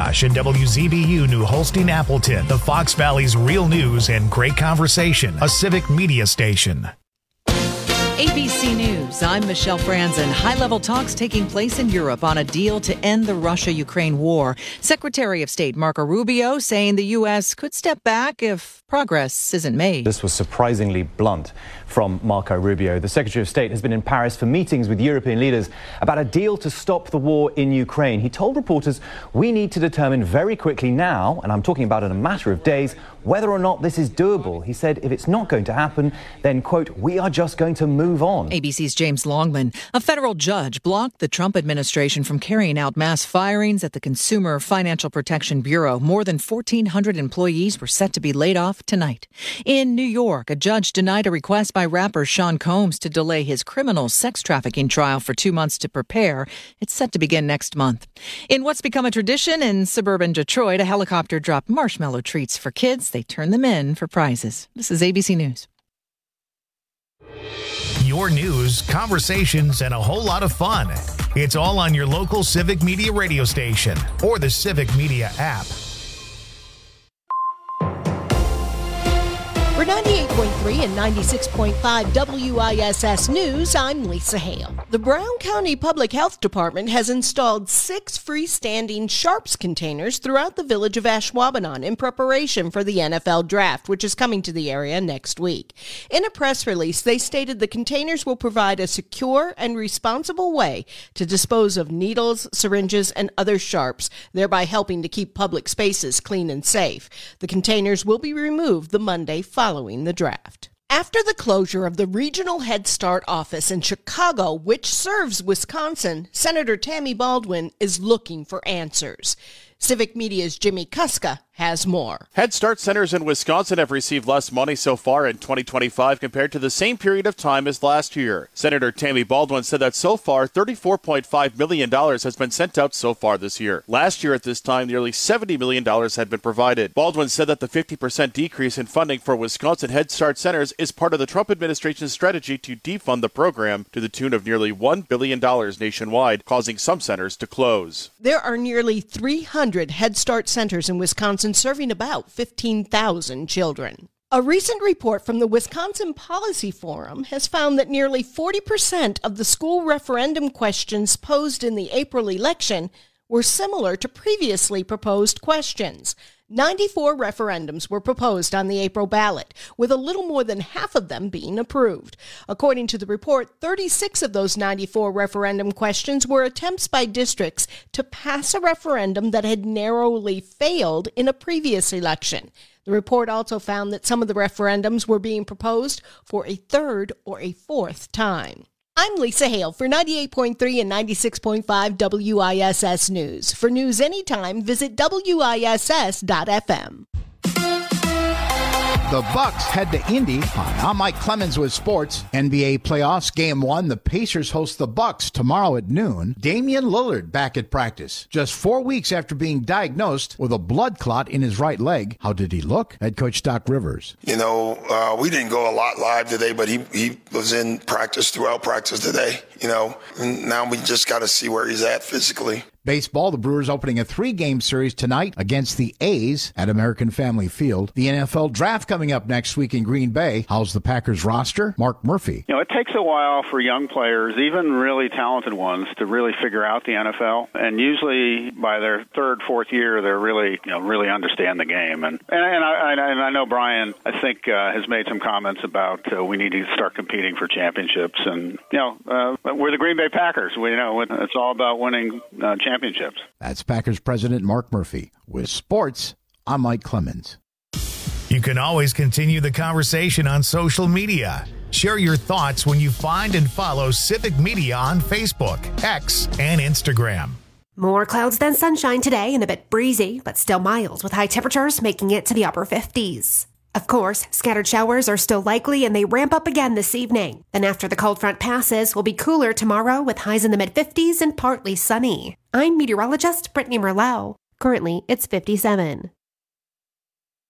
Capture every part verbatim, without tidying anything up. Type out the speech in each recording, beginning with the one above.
McIntosh and W Z B U New Holstein Appleton, the Fox Valley's real news and great conversation, a civic media station. A B C News, I'm Michelle Franzen. High-level talks taking place in Europe on a deal to end the Russia-Ukraine war. Secretary of State Marco Rubio saying the U S could step back if progress isn't made. This was surprisingly blunt from Marco Rubio. The Secretary of State has been in Paris for meetings with European leaders about a deal to stop the war in Ukraine. He told reporters, we need to determine very quickly now, and I'm talking about in a matter of days, whether or not this is doable. He said if it's not going to happen, then, quote, we are just going to move on. A B C's James Longman. A federal judge blocked the Trump administration from carrying out mass firings at the Consumer Financial Protection Bureau. More than fourteen hundred employees were set to be laid off tonight. In New York, a judge denied a request by rapper Sean Combs to delay his criminal sex trafficking trial for two months to prepare. It's set to begin next month. In what's become a tradition in suburban Detroit, a helicopter dropped marshmallow treats for kids. They turned them in for prizes. This is A B C News. Your news, conversations, and a whole lot of fun. It's all on your local Civic Media radio station or the Civic Media app. For ninety-eight point three and ninety-six point five W I S S News, I'm Lisa Hale. The Brown County Public Health Department has installed six freestanding Sharps containers throughout the village of Ashwaubenon in preparation for the N F L Draft, which is coming to the area next week. In a press release, they stated the containers will provide a secure and responsible way to dispose of needles, syringes, and other Sharps, thereby helping to keep public spaces clean and safe. The containers will be removed the Monday following following the draft. After the closure of the Regional Head Start office in Chicago, which serves Wisconsin, Senator Tammy Baldwin is looking for answers. Civic Media's Jimmy Kuska has more. Head Start centers in Wisconsin have received less money so far in twenty twenty-five compared to the same period of time as last year. Senator Tammy Baldwin said that so far, thirty-four point five million dollars has been sent out so far this year. Last year at this time, nearly seventy million dollars had been provided. Baldwin said that the fifty percent decrease in funding for Wisconsin Head Start centers is part of the Trump administration's strategy to defund the program to the tune of nearly one billion dollars nationwide, causing some centers to close. There are nearly three hundred Head Start centers in Wisconsin serving about fifteen thousand children. A recent report from the Wisconsin Policy Forum has found that nearly forty percent of the school referendum questions posed in the April election were similar to previously proposed questions. ninety-four referendums were proposed on the April ballot, with a little more than half of them being approved. According to the report, thirty-six of those ninety-four referendum questions were attempts by districts to pass a referendum that had narrowly failed in a previous election. The report also found that some of the referendums were being proposed for a third or a fourth time. I'm Lisa Hale for ninety-eight point three and ninety-six point five W I S S News. For news anytime, visit W I S S dot F M. The Bucks head to Indy. Hi, I'm Mike Clemens with sports. N B A playoffs, game one. The Pacers host the Bucks tomorrow at noon. Damian Lillard back at practice. Just four weeks after being diagnosed with a blood clot in his right leg. How did he look? Head coach Doc Rivers. You know, uh, we didn't go a lot live today, but he, he was in practice throughout practice today. You know, and now we just got to see where he's at physically. Baseball, the Brewers opening a three-game series tonight against the A's at American Family Field. The N F L Draft coming up next week in Green Bay. How's the Packers roster? Mark Murphy. You know, it takes a while for young players, even really talented ones, to really figure out the N F L. And usually by their third, fourth year, they're really, you know, really understand the game. And and, and, I, and I know Brian, I think, uh, has made some comments about uh, we need to start competing for championships. And, you know, uh, we're the Green Bay Packers. We you know it's all about winning uh, championships. Championships. That's Packers President Mark Murphy. With sports, I'm Mike Clemens. You can always continue the conversation on social media. Share your thoughts when you find and follow Civic Media on Facebook, X, and Instagram. More clouds than sunshine today and a bit breezy, but still mild with high temperatures making it to the upper fifties. Of course, scattered showers are still likely and they ramp up again this evening. Then after the cold front passes, we'll be cooler tomorrow with highs in the mid-fifties and partly sunny. I'm meteorologist Brittany Merlot. Currently, it's fifty-seven.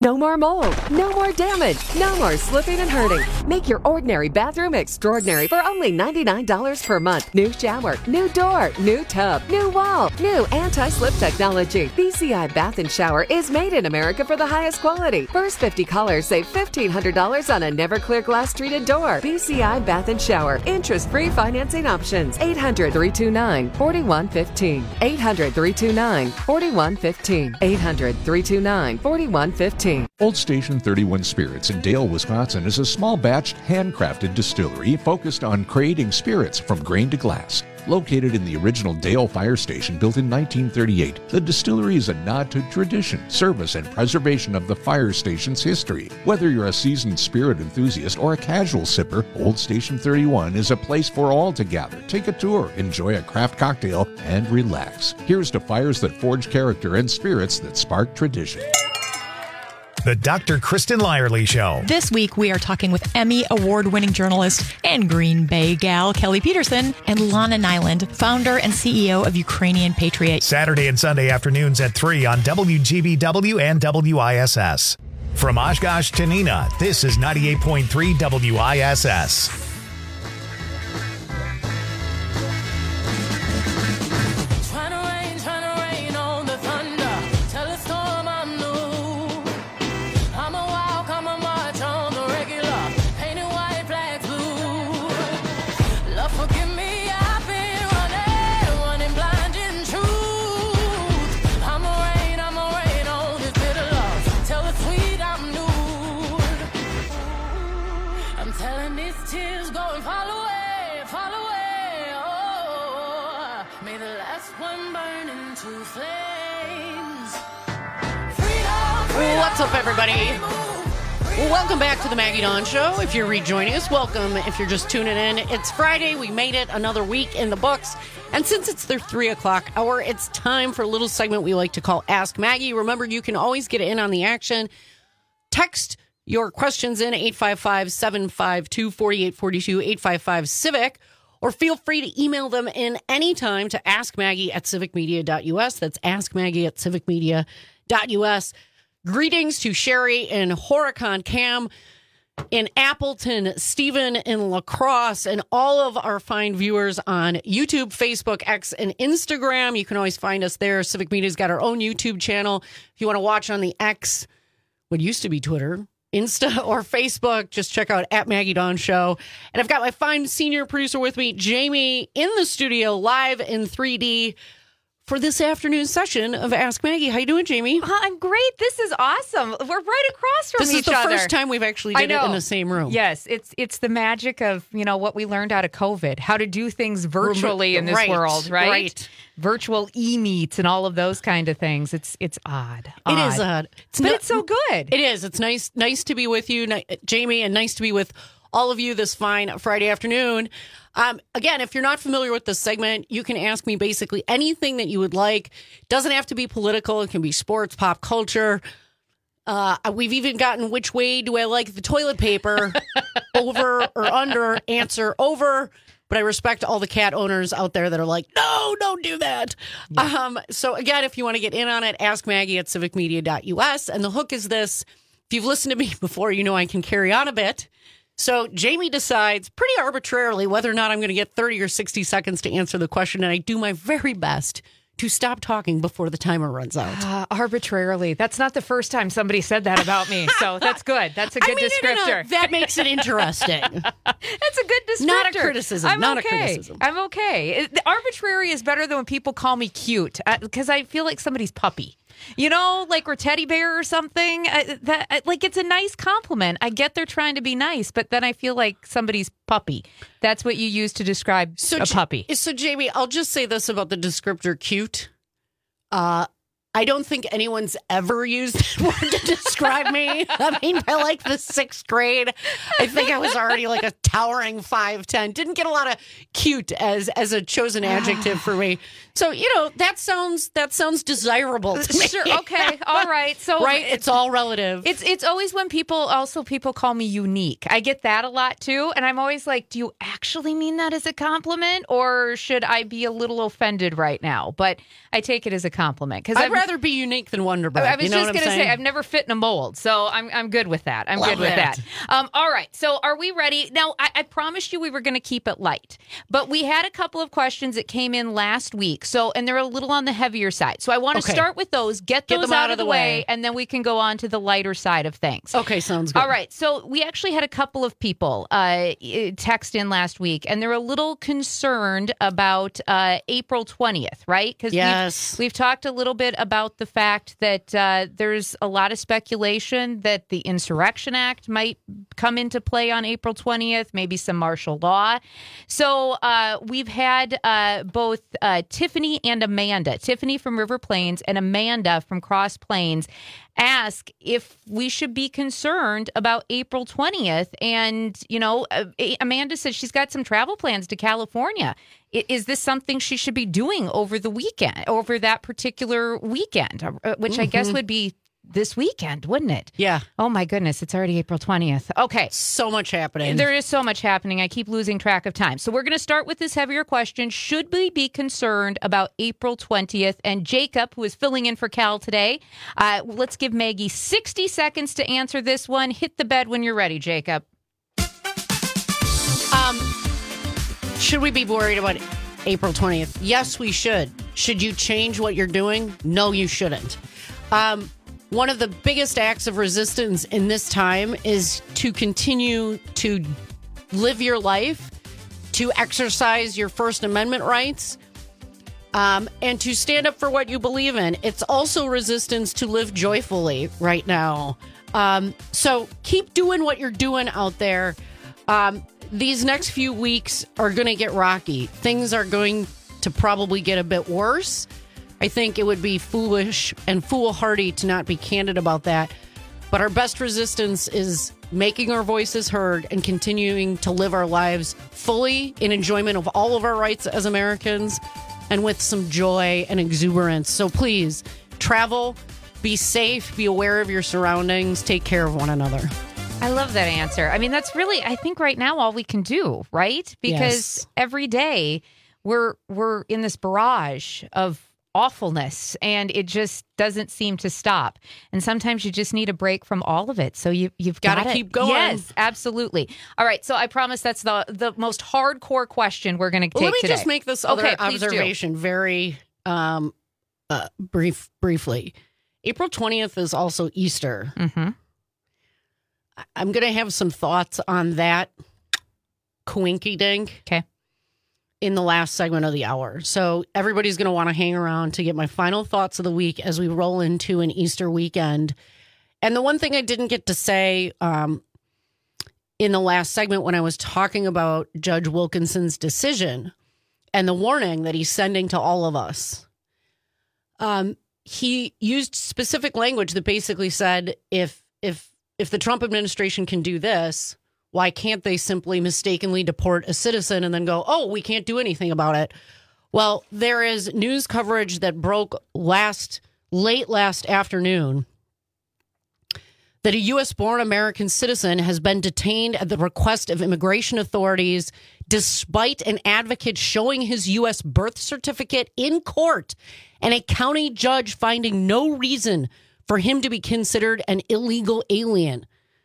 No more mold, no more damage, no more slipping and hurting. Make your ordinary bathroom extraordinary for only ninety-nine dollars per month. New shower, new door, new tub, new wall, new anti-slip technology. B C I Bath and Shower is made in America for the highest quality. First fifty callers save fifteen hundred dollars on a never clear glass treated door. B C I Bath and Shower. Interest-free financing options. eight hundred, three two nine, four one one five. eight hundred, three two nine, four one one five. eight hundred, three two nine, four one one five. Old Station thirty-one Spirits in Dale, Wisconsin is a small batch handcrafted distillery focused on creating spirits from grain to glass. Located in the original Dale Fire Station built in nineteen thirty-eight, the distillery is a nod to tradition, service, and preservation of the fire station's history. Whether you're a seasoned spirit enthusiast or a casual sipper, Old Station thirty-one is a place for all to gather. Take a tour, enjoy a craft cocktail, and relax. Here's to fires that forge character and spirits that spark tradition. The Doctor Kristen Lyerly Show. This week, we are talking with Emmy Award-winning journalist and Green Bay gal Kelly Peterson and Lana Nyland, founder and C E O of Ukrainian Patriot. Saturday and Sunday afternoons at three on W G B W and W I S S. From Oshkosh to Neenah, this is ninety-eight point three W I S S. What's up, everybody? Well, welcome back to the Maggie Dawn Show. If you're rejoining us, welcome. If you're just tuning in, it's Friday. We made it another week in the books. And since it's the three o'clock hour, it's time for a little segment we like to call Ask Maggie. Remember, you can always get in on the action. Text your questions in eight five five, seven five two, four eight four two, eight five five, CIVIC, or feel free to email them in anytime to askmaggie at civicmedia dot u s. That's askmaggie at civicmedia dot u s. Greetings to Sherry in Horicon, Cam in Appleton, Stephen in La Crosse, and all of our fine viewers on YouTube, Facebook, X, and Instagram. You can always find us there. Civic Media's got our own YouTube channel. If you want to watch on the X, what used to be Twitter, Insta, or Facebook, just check out at Maggie Dawn Show. And I've got my fine senior producer with me, Jamie, in the studio, live in three D. For this afternoon session of Ask Maggie. How you doing, Jamie? Uh, I'm great. This is awesome. We're right across from this each other. This is the first time we've actually did it in the same room. Yes, it's it's the magic of, you know, what we learned out of COVID, how to do things virtually in this right, world, right? Right. Virtual e-meets and all of those kind of things. It's it's odd. odd. It is odd. It's but not, it's so good. It is. It's nice nice to be with you, Jamie, and nice to be with all of you this fine Friday afternoon. Um, again, if you're not familiar with this segment, you can ask me basically anything that you would like. It doesn't have to be political. It can be sports, pop culture. Uh, we've even gotten which way do I like the toilet paper, over or under, answer over. But I respect all the cat owners out there that are like, no, don't do that. Yeah. Um, so again, if you want to get in on it, ask Maggie at civicmedia dot u s. And the hook is this. If you've listened to me before, you know I can carry on a bit. So Jamie decides pretty arbitrarily whether or not I'm going to get thirty or sixty seconds to answer the question, and I do my very best to stop talking before the timer runs out. Uh, arbitrarily. That's not the first time somebody said that about me, so that's good. That's a good I mean, descriptor. No, no, no. That makes it interesting. That's a good descriptor. Not a criticism. I'm not okay. a criticism. I'm okay. It, the arbitrary is better than when people call me cute, because I feel like somebody's puppy. You know, like we're teddy bear or something. I, that I, like it's a nice compliment. I get they're trying to be nice, but then I feel like somebody's puppy. That's what you use to describe so, a puppy. So, Jamie, I'll just say this about the descriptor cute. Uh, I don't think anyone's ever used that word to describe me. I mean, by like the sixth grade, I think I was already like a towering five ten. Didn't get a lot of cute as as a chosen adjective for me. So, you know, that sounds that sounds desirable to me. Sure, okay, all right. So right, it's all relative. It's it's always when people also people call me unique. I get that a lot too, and I'm always like, do you actually mean that as a compliment, or should I be a little offended right now? But I take it as a compliment because I've rather be unique than Wonder Bread. I was you know just going to say, I've never fit in a mold, so I'm I'm good with that. I'm Love good with it. that. Um, all right, so are we ready? Now, I, I promised you we were going to keep it light, but we had a couple of questions that came in last week, so and they're a little on the heavier side. So I want to Okay. start with those, get, Get those them out, of the way, way, and then we can go on to the lighter side of things. Okay, sounds good. All right, so we actually had a couple of people uh, text in last week, and they're a little concerned about uh, April twentieth, right? Because Yes. we've, we've talked a little bit about the fact that uh, there's a lot of speculation that the Insurrection Act might come into play on April twentieth, maybe some martial law. So uh, we've had uh, both uh, Tiffany and Amanda, Tiffany from River Plains and Amanda from Cross Plains, ask if we should be concerned about April twentieth. And, you know, uh, Amanda says she's got some travel plans to California. I- Is this something she should be doing over the weekend, over that particular weekend, uh, which I guess Mhm. would be this weekend, wouldn't it? Yeah. Oh, my goodness. It's already April twentieth. Okay. So much happening. There is so much happening. I keep losing track of time. So we're going to start with this heavier question. Should we be concerned about April twentieth? And Jacob, who is filling in for Cal today, uh, let's give Maggie sixty seconds to answer this one. Hit the bed when you're ready, Jacob. Um, should we be worried about April twentieth? Yes, we should. Should you change what you're doing? No, you shouldn't. Um, one of the biggest acts of resistance in this time is to continue to live your life, to exercise your First Amendment rights, um, and to stand up for what you believe in. It's also resistance to live joyfully right now. Um, so keep doing what you're doing out there. Um, these next few weeks are going to get rocky. Things are going to probably get a bit worse. I think it would be foolish and foolhardy to not be candid about that. But our best resistance is making our voices heard and continuing to live our lives fully in enjoyment of all of our rights as Americans and with some joy and exuberance. So please travel, be safe, be aware of your surroundings, take care of one another. I love that answer. I mean, that's really, I think right now all we can do, right? Because Yes. every day we're we're in this barrage of awfulness and it just doesn't seem to stop. And sometimes you just need a break from all of it. So you, you've got Gotta to keep going. Yes, absolutely. All right. So I promise that's the, the most hardcore question we're going to take Well, let me today. just make this other Okay, please do. observation very um, uh, brief, briefly. April twentieth is also Easter. Mm-hmm. I- I'm going to have some thoughts on that coinky dink. Okay. In the last segment of the hour. So everybody's going to want to hang around to get my final thoughts of the week as we roll into an Easter weekend. And the one thing I didn't get to say um, in the last segment when I was talking about Judge Wilkinson's decision and the warning that he's sending to all of us, um, he used specific language that basically said, if if if the Trump administration can do this, why can't they simply mistakenly deport a citizen and then go, oh, we can't do anything about it? Well, there is news coverage that broke last late last afternoon that a U S-born American citizen has been detained at the request of immigration authorities despite an advocate showing his U S birth certificate in court and a county judge finding no reason for him to be considered an illegal alien.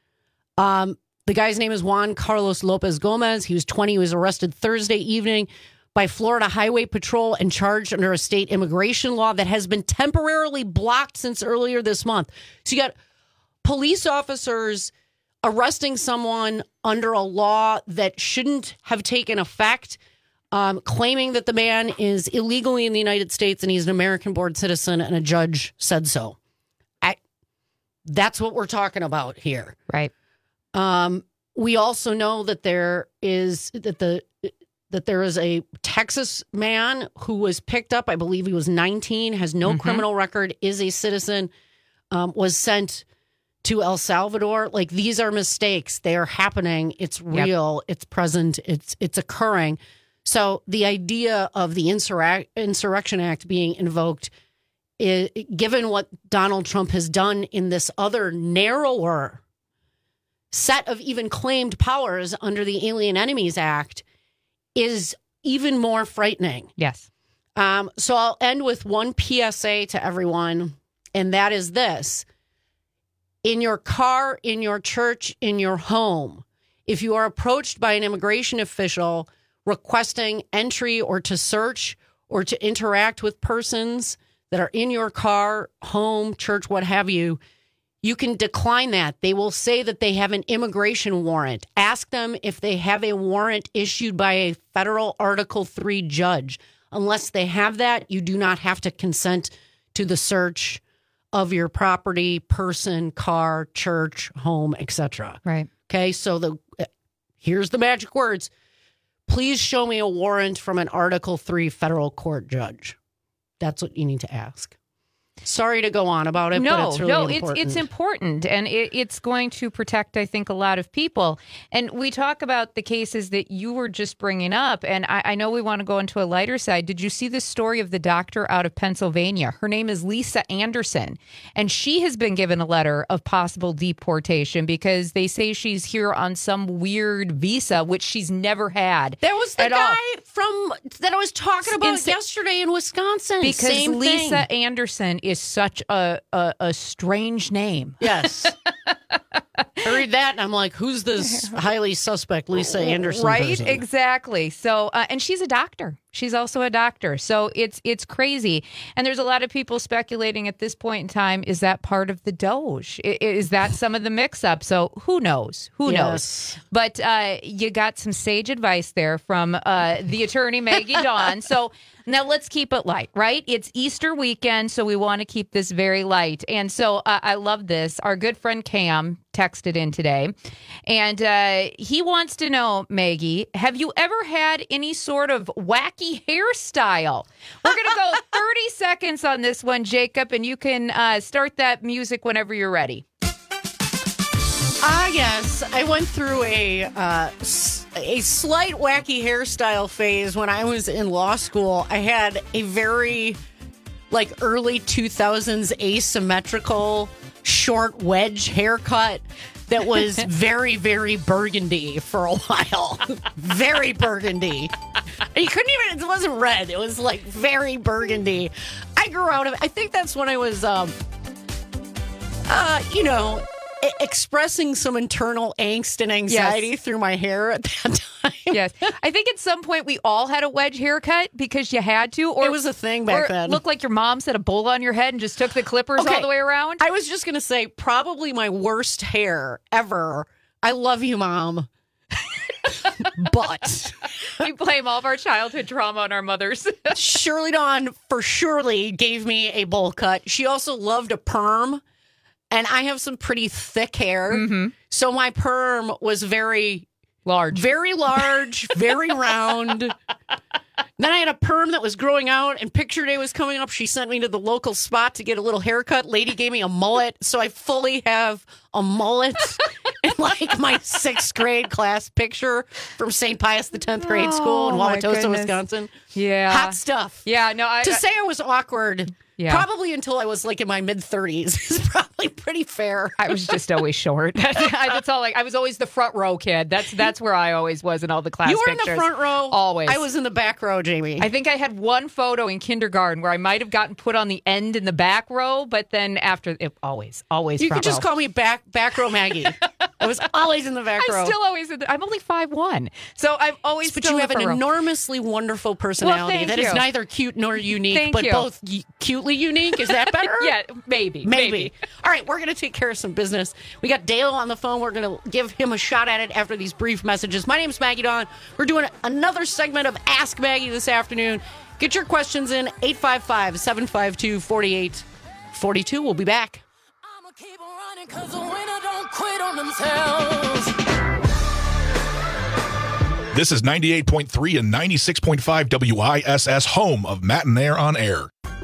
Um, The guy's name is Juan Carlos Lopez Gomez. He was twenty. He was arrested Thursday evening by Florida Highway Patrol and charged under a state immigration law that has been temporarily blocked since earlier this month. So you got police officers arresting someone under a law that shouldn't have taken effect, um, claiming that the man is illegally in the United States and he's an American-born citizen, and a judge said so. I, that's what we're talking about here. Right. Um, we also know that there is that the that there is a Texas man who was picked up. I believe he was nineteen, has no Mm-hmm. criminal record, is a citizen, um, was sent to El Salvador. Like, these are mistakes. They are happening. It's real. Yep. It's present. It's it's occurring. So the idea of the Insur- Insurrection Act being invoked, is, given what Donald Trump has done in this other narrower set of even claimed powers under the Alien Enemies Act, is even more frightening. Yes. Um, so I'll end with one P S A to everyone, and that is this. In your car, in your church, in your home, if you are approached by an immigration official requesting entry or to search or to interact with persons that are in your car, home, church, what have you, you can decline that. They will say that they have an immigration warrant. Ask them if they have a warrant issued by a federal Article three judge. Unless they have that, you do not have to consent to the search of your property, person, car, church, home, et cetera. Right. Okay, so the here's the magic words. Please show me a warrant from an Article three federal court judge. That's what you need to ask. Sorry to go on about it, no, but it's really no, important. it's it's important, and it, it's going to protect, I think, a lot of people. And we talk about the cases that you were just bringing up, and I, I know we want to go into a lighter side. Did you see the story of the doctor out of Pennsylvania? Her name is Lisa Anderson, and she has been given a letter of possible deportation because they say she's here on some weird visa, which she's never had. That was the at guy all. from that I was talking about In, yesterday in Wisconsin. Because Same Lisa thing. Anderson is such a, a, a strange name. Yes. I read that and I'm like, who's this highly suspect Lisa Anderson Right, person? exactly. So, uh, and she's a doctor. She's also a doctor. So it's it's crazy. And there's a lot of people speculating at this point in time, is that part of the Doge? I- Is that some of the mix-up? So who knows? Who Yes. knows? But uh, you got some sage advice there from uh, the attorney, Maggie Dawn. So now let's keep it light, right? It's Easter weekend, so we want to keep this very light. And so uh, I love this. Our good friend Cam texted in today, and uh, he wants to know, Maggie, have you ever had any sort of wacky hairstyle? We're going to go thirty seconds on this one, Jacob, and you can uh, start that music whenever you're ready. Ah, yes. I went through a uh, s- a slight wacky hairstyle phase when I was in law school. I had a very, like, early two thousands asymmetrical short wedge haircut that was very, very burgundy for a while. Very burgundy. And you couldn't even, it wasn't red. It was, like, very burgundy. I grew out of it. I think that's when I was, um, uh, you know... expressing some internal angst and anxiety Yes. through my hair at that time. Yes. I think at some point we all had a wedge haircut because you had to. Or It was a thing back or then. It looked like your mom set a bowl on your head and just took the clippers Okay. all the way around. I was just going to say, probably my worst hair ever. I love you, Mom. But we blame all of our childhood trauma on our mothers. Shirley Dawn for surely gave me a bowl cut. She also loved a perm. And I have some pretty thick hair. Mm-hmm. So my perm was very large, very large, very round. Then I had a perm that was growing out, and picture day was coming up. She sent me to the local spot to get a little haircut. Lady gave me a mullet. So I fully have a mullet in like my sixth grade class picture from Saint Pius the tenth grade school in Oh, my Wauwatosa, goodness. Wisconsin. Yeah. Hot stuff. Yeah, no, I... To I- say I was awkward, Yeah. probably until I was like in my mid thirties, is probably pretty fair. I was just always short. That's all. Like I was always the front row kid. That's that's where I always was in all the class You were pictures. in the front row. Always. I was in the back row, Jamie. I think I had one photo in kindergarten where I might have gotten put on the end in the back row, but then after it, always, always. You front could just row. call me back back row Maggie. I was always in the back row. I'm still always. In the, I'm only five one, so I'm always. But still you in have the an front row. enormously wonderful personality thank that is you. neither cute nor unique, Thank but you. both y- cutely unique. Is that better? Yeah, maybe, Maybe. maybe. All right, we're going to take care of some business. We got Dale on the phone. We're going to give him a shot at it after these brief messages. My name's Maggie Dawn. We're doing another segment of Ask Maggie this afternoon. Get your questions in eight five five, seven five two, four eight four two. We'll be back. I'ma keep on running 'cause the winner don't quit on themselves. This is ninety-eight point three and ninety-six point five W I S S, home of Matt and Air on Air.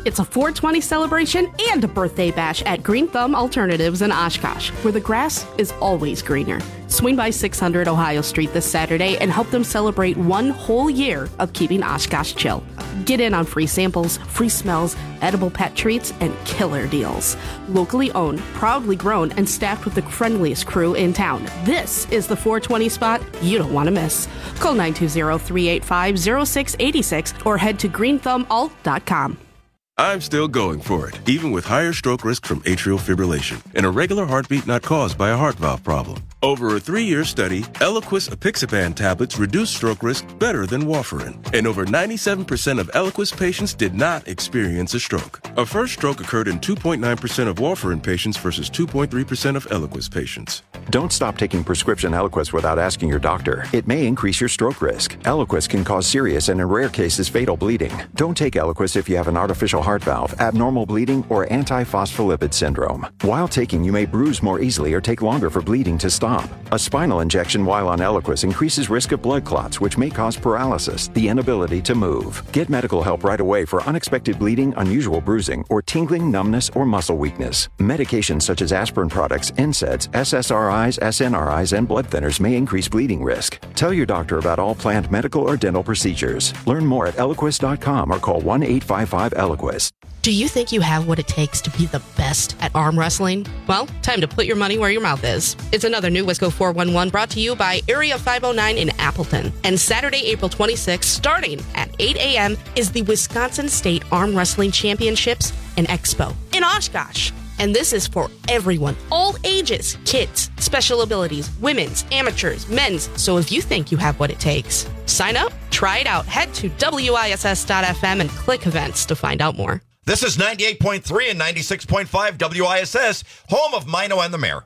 It's a four twenty celebration and a birthday bash at Green Thumb Alternatives in Oshkosh, where the grass is always greener. Swing by six hundred Ohio Street this Saturday and help them celebrate one whole year of keeping Oshkosh chill. Get in on free samples, free smells, edible pet treats, and killer deals. Locally owned, proudly grown, and staffed with the friendliest crew in town. This is the four twenty spot you don't want to miss. Call nine two zero, three eight five, zero six eight six or head to green thumb alt dot com. I'm still going for it, even with higher stroke risk from atrial fibrillation and a regular heartbeat not caused by a heart valve problem. Over a three-year study, Eliquis apixaban tablets reduce stroke risk better than warfarin, and over ninety-seven percent of Eliquis patients did not experience a stroke. A first stroke occurred in two point nine percent of warfarin patients versus two point three percent of Eliquis patients. Don't stop taking prescription Eliquis without asking your doctor. It may increase your stroke risk. Eliquis can cause serious and in rare cases fatal bleeding. Don't take Eliquis if you have an artificial heart valve, abnormal bleeding, or antiphospholipid syndrome. While taking, you may bruise more easily or take longer for bleeding to stop. A spinal injection while on Eliquis increases risk of blood clots, which may cause paralysis, the inability to move. Get medical help right away for unexpected bleeding, unusual bruising, or tingling, numbness, or muscle weakness. Medications such as aspirin products, N SAIDs, S S R Is, S N R Is, and blood thinners may increase bleeding risk. Tell your doctor about all planned medical or dental procedures. Learn more at Eliquis dot com or call one eight five five Eliquis. Do you think you have what it takes to be the best at arm wrestling? Well, time to put your money where your mouth is. It's another new Wisco four one one brought to you by Area five oh nine in Appleton. And Saturday, April twenty-sixth, starting at eight a.m., is the Wisconsin State Arm Wrestling Championships and Expo in Oshkosh. And this is for everyone, all ages, kids, special abilities, women's, amateurs, men's. So if you think you have what it takes, sign up, try it out. Head to W I S S dot F M and click events to find out more. This is ninety-eight point three and ninety-six point five W I S S, home of Mino and the Mayor.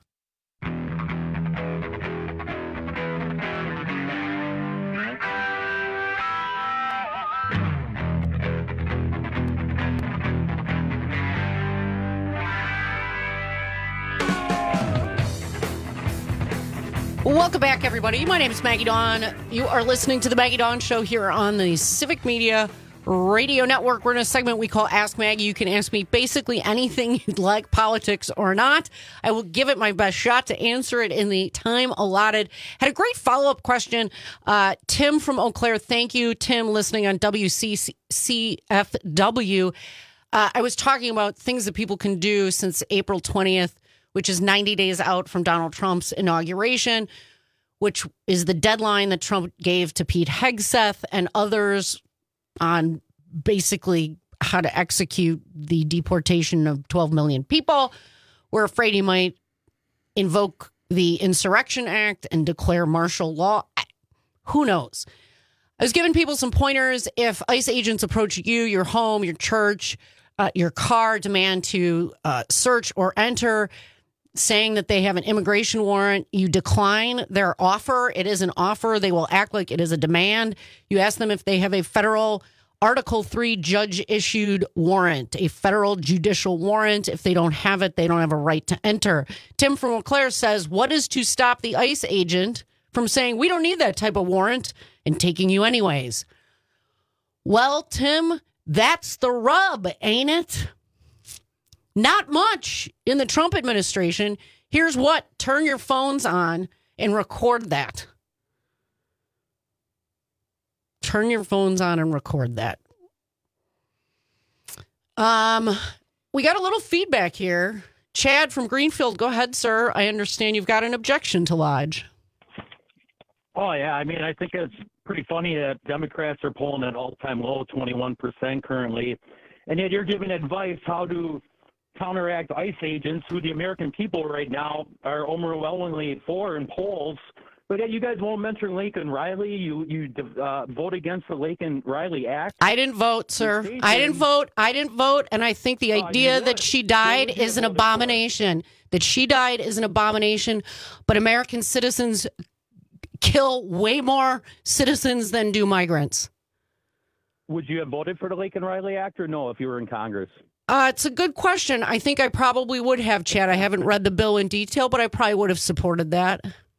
Welcome back, everybody. My name is Maggie Dawn. You are listening to the Maggie Dawn Show here on the Civic Media Radio Network. We're in a segment we call Ask Maggie. You can ask me basically anything you'd like, politics or not. I will give it my best shot to answer it in the time allotted. Had a great follow-up question. Uh, Tim from Eau Claire, thank you. Tim, listening on W C C F W. Uh, I was talking about things that people can do since April twentieth, which is ninety days out from Donald Trump's inauguration, which is the deadline that Trump gave to Pete Hegseth and others on basically how to execute the deportation of twelve million people. We're afraid he might invoke the Insurrection Act and declare martial law. Who knows? I was giving people some pointers. If ICE agents approach you, your home, your church, uh, your car, demand to uh, search or enter, saying that they have an immigration warrant, you decline their offer. It is an offer. They will act like it is a demand. You ask them if they have a federal Article three judge-issued warrant, a federal judicial warrant. If they don't have it, they don't have a right to enter. Tim from Eau Claire says, what is to stop the ICE agent from saying, we don't need that type of warrant, and taking you anyways? Well, Tim, that's the rub, ain't it? Not much in the Trump administration. Here's what. Turn your phones on and record that. Turn your phones on and record that. Um, we got a little feedback here. Chad from Greenfield, go ahead, sir. I understand you've got an objection to lodge. Oh, yeah. I mean, I think it's pretty funny that Democrats are polling at all-time low, twenty-one percent currently, and yet you're giving advice how to counteract ICE agents, who the American people right now are overwhelmingly for in polls. But yet you guys won't mention Laken Riley. You you uh, vote against the Laken Riley Act. I didn't vote, sir. I didn't vote. I didn't vote. And I think the idea uh, that she died is an abomination. That she died is an abomination. But American citizens kill way more citizens than do migrants. Would you have voted for the Laken Riley Act or no if you were in Congress? Uh, it's a good question. I think I probably would have, Chad. I haven't read the bill in detail, but I probably would have supported that.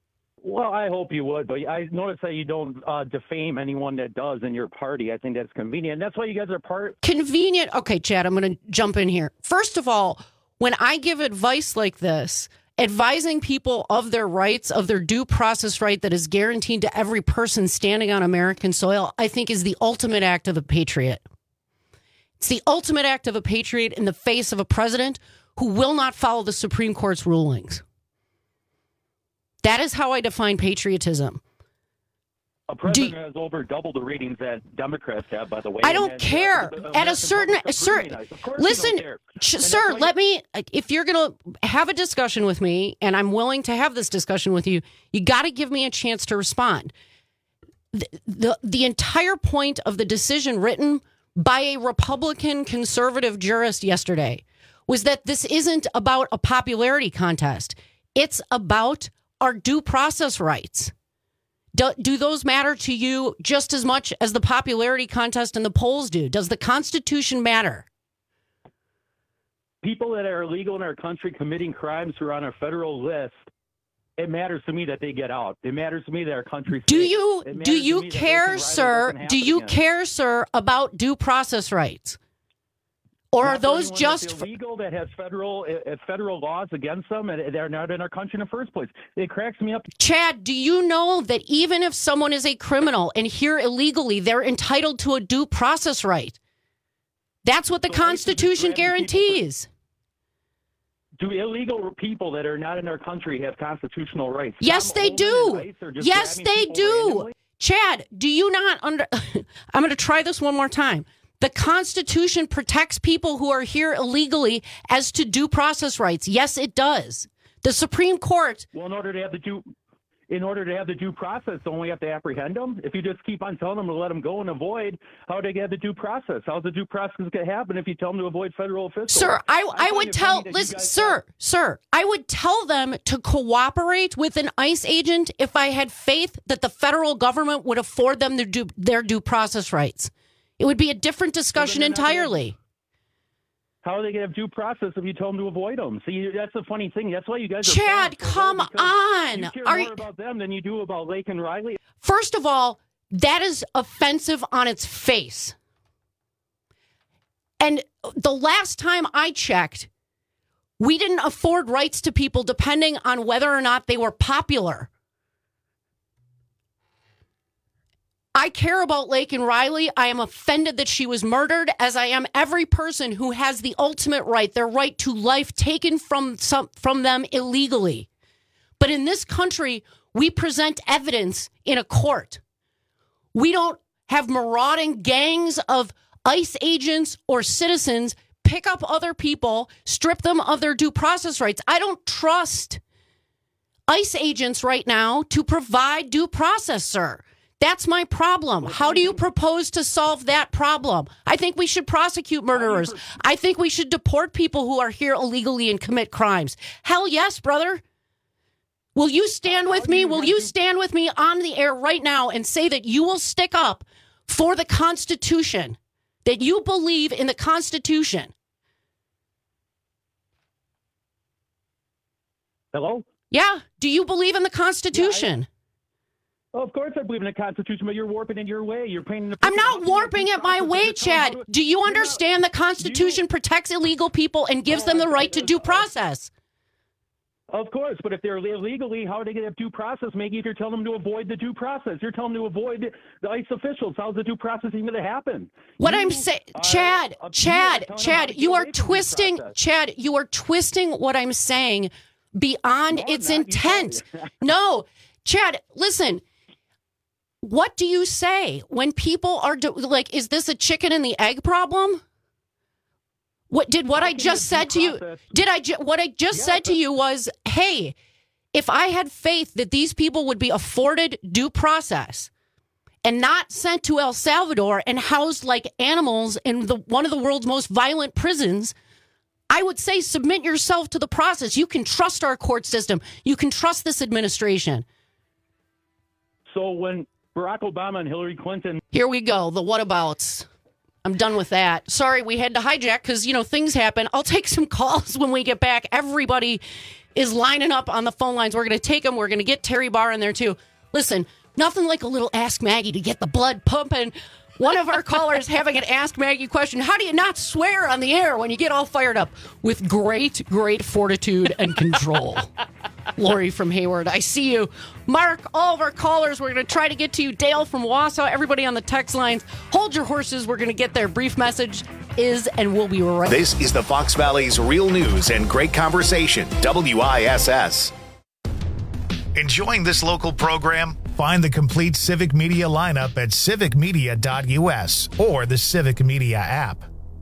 Well, I hope you would, but I notice that you don't uh, defame anyone that does in your party. I think that's convenient. That's why you guys are part. Convenient. Okay, Chad, I'm going to jump in here. First of all, when I give advice like this, advising people of their rights, of their due process right that is guaranteed to every person standing on American soil, I think is the ultimate act of a patriot. It's the ultimate act of a patriot in the face of a president who will not follow the Supreme Court's rulings. That is how I define patriotism. A president Do, has over double the ratings that Democrats have, by the way. I don't and, care. Uh, At a certain, a certain, listen, ch- sir, let me, if you're going to have a discussion with me, and I'm willing to have this discussion with you, you got to give me a chance to respond. The, the, the entire point of the decision written by a Republican conservative jurist yesterday was that this isn't about a popularity contest. It's about our due process rights. Do, do those matter to you just as much as the popularity contest and the polls do? Does the Constitution matter? People that are illegal in our country committing crimes who are on a federal list, it matters to me that they get out. It matters to me that our country. Do you do you care, sir? Do you again. care, sir, about due process rights? Or not are those just illegal that has federal uh, federal laws against them, and they're not in our country in the first place? It cracks me up. Chad, do you know that even if someone is a criminal and here illegally, they're entitled to a due process right? That's what the so Constitution guarantees. Do illegal people that are not in our country have constitutional rights? Yes, Tom they do. Yes, they do. Randomly? Chad, do you not under? I'm going to try this one more time. The Constitution protects people who are here illegally as to due process rights. Yes, it does. The Supreme Court. Well, in order to have the due, in order to have the due process, don't we have to apprehend them? If you just keep on telling them to let them go and avoid, how do they get the due process? How's the due process going to happen if you tell them to avoid federal officials? Sir, I, I would tell, listen, sir, have- sir, I would tell them to cooperate with an ICE agent if I had faith that the federal government would afford them their due, their due process rights. It would be a different discussion entirely. How are they going to have due process if you tell them to avoid them? See, that's the funny thing. That's why you guys are... Chad, come on. You care are more you... about them than you do about Laken Riley. First of all, that is offensive on its face. And the last time I checked, we didn't afford rights to people depending on whether or not they were popular. I care about Laken Riley. I am offended that she was murdered, as I am every person who has the ultimate right, their right to life taken from some, from them illegally. But in this country, we present evidence in a court. We don't have marauding gangs of ICE agents or citizens pick up other people, strip them of their due process rights. I don't trust ICE agents right now to provide due process, sir. That's my problem. How do you propose to solve that problem? I think we should prosecute murderers. I think we should deport people who are here illegally and commit crimes. Hell yes, brother. Will you stand with me? Will you stand with me on the air right now and say that you will stick up for the Constitution, that you believe in the Constitution? Hello? Yeah. Do you believe in the Constitution? Yeah, I- Well, of course I believe in the Constitution, but you're warping it your way. You're painting the. I'm not warping it my way, Chad. Do you understand the Constitution protects illegal people and gives them the right to due process? Of course, but if they're illegally, how are they going to have due process? Maybe if you're telling them to avoid the due process, you're telling them to avoid the ICE officials. How's the due process even going to happen? What you I'm saying, Chad, Chad, Chad, you are twisting, Chad, you are twisting what I'm saying beyond no, its intent. No, Chad, listen. What do you say when people are do- like, is this a chicken and the egg problem? What did what I just said to you? Did I ju- what I just said to you was, hey, if I had faith that these people would be afforded due process and not sent to El Salvador and housed like animals in the one of the world's most violent prisons, I would say submit yourself to the process. You can trust our court system. You can trust this administration. So when Barack Obama and Hillary Clinton. Here we go. The whatabouts. I'm done with that. Sorry, we had to hijack because, you know, things happen. I'll take some calls when we get back. Everybody is lining up on the phone lines. We're going to take them. We're going to get Terry Barr in there, too. Listen, nothing like a little Ask Maggie to get the blood pumping. One of our callers having an Ask Maggie question. How do you not swear on the air when you get all fired up? With great, great fortitude and control. Lori from Hayward, I see you. Mark, all of our callers, we're going to try to get to you. Dale from Wausau, everybody on the text lines. Hold your horses. We're going to get their brief message is, and we'll be right back. This is the Fox Valley's Real News and Great Conversation, W I S S. Enjoying this local program? Find the complete Civic Media lineup at civic media dot u s or the Civic Media app.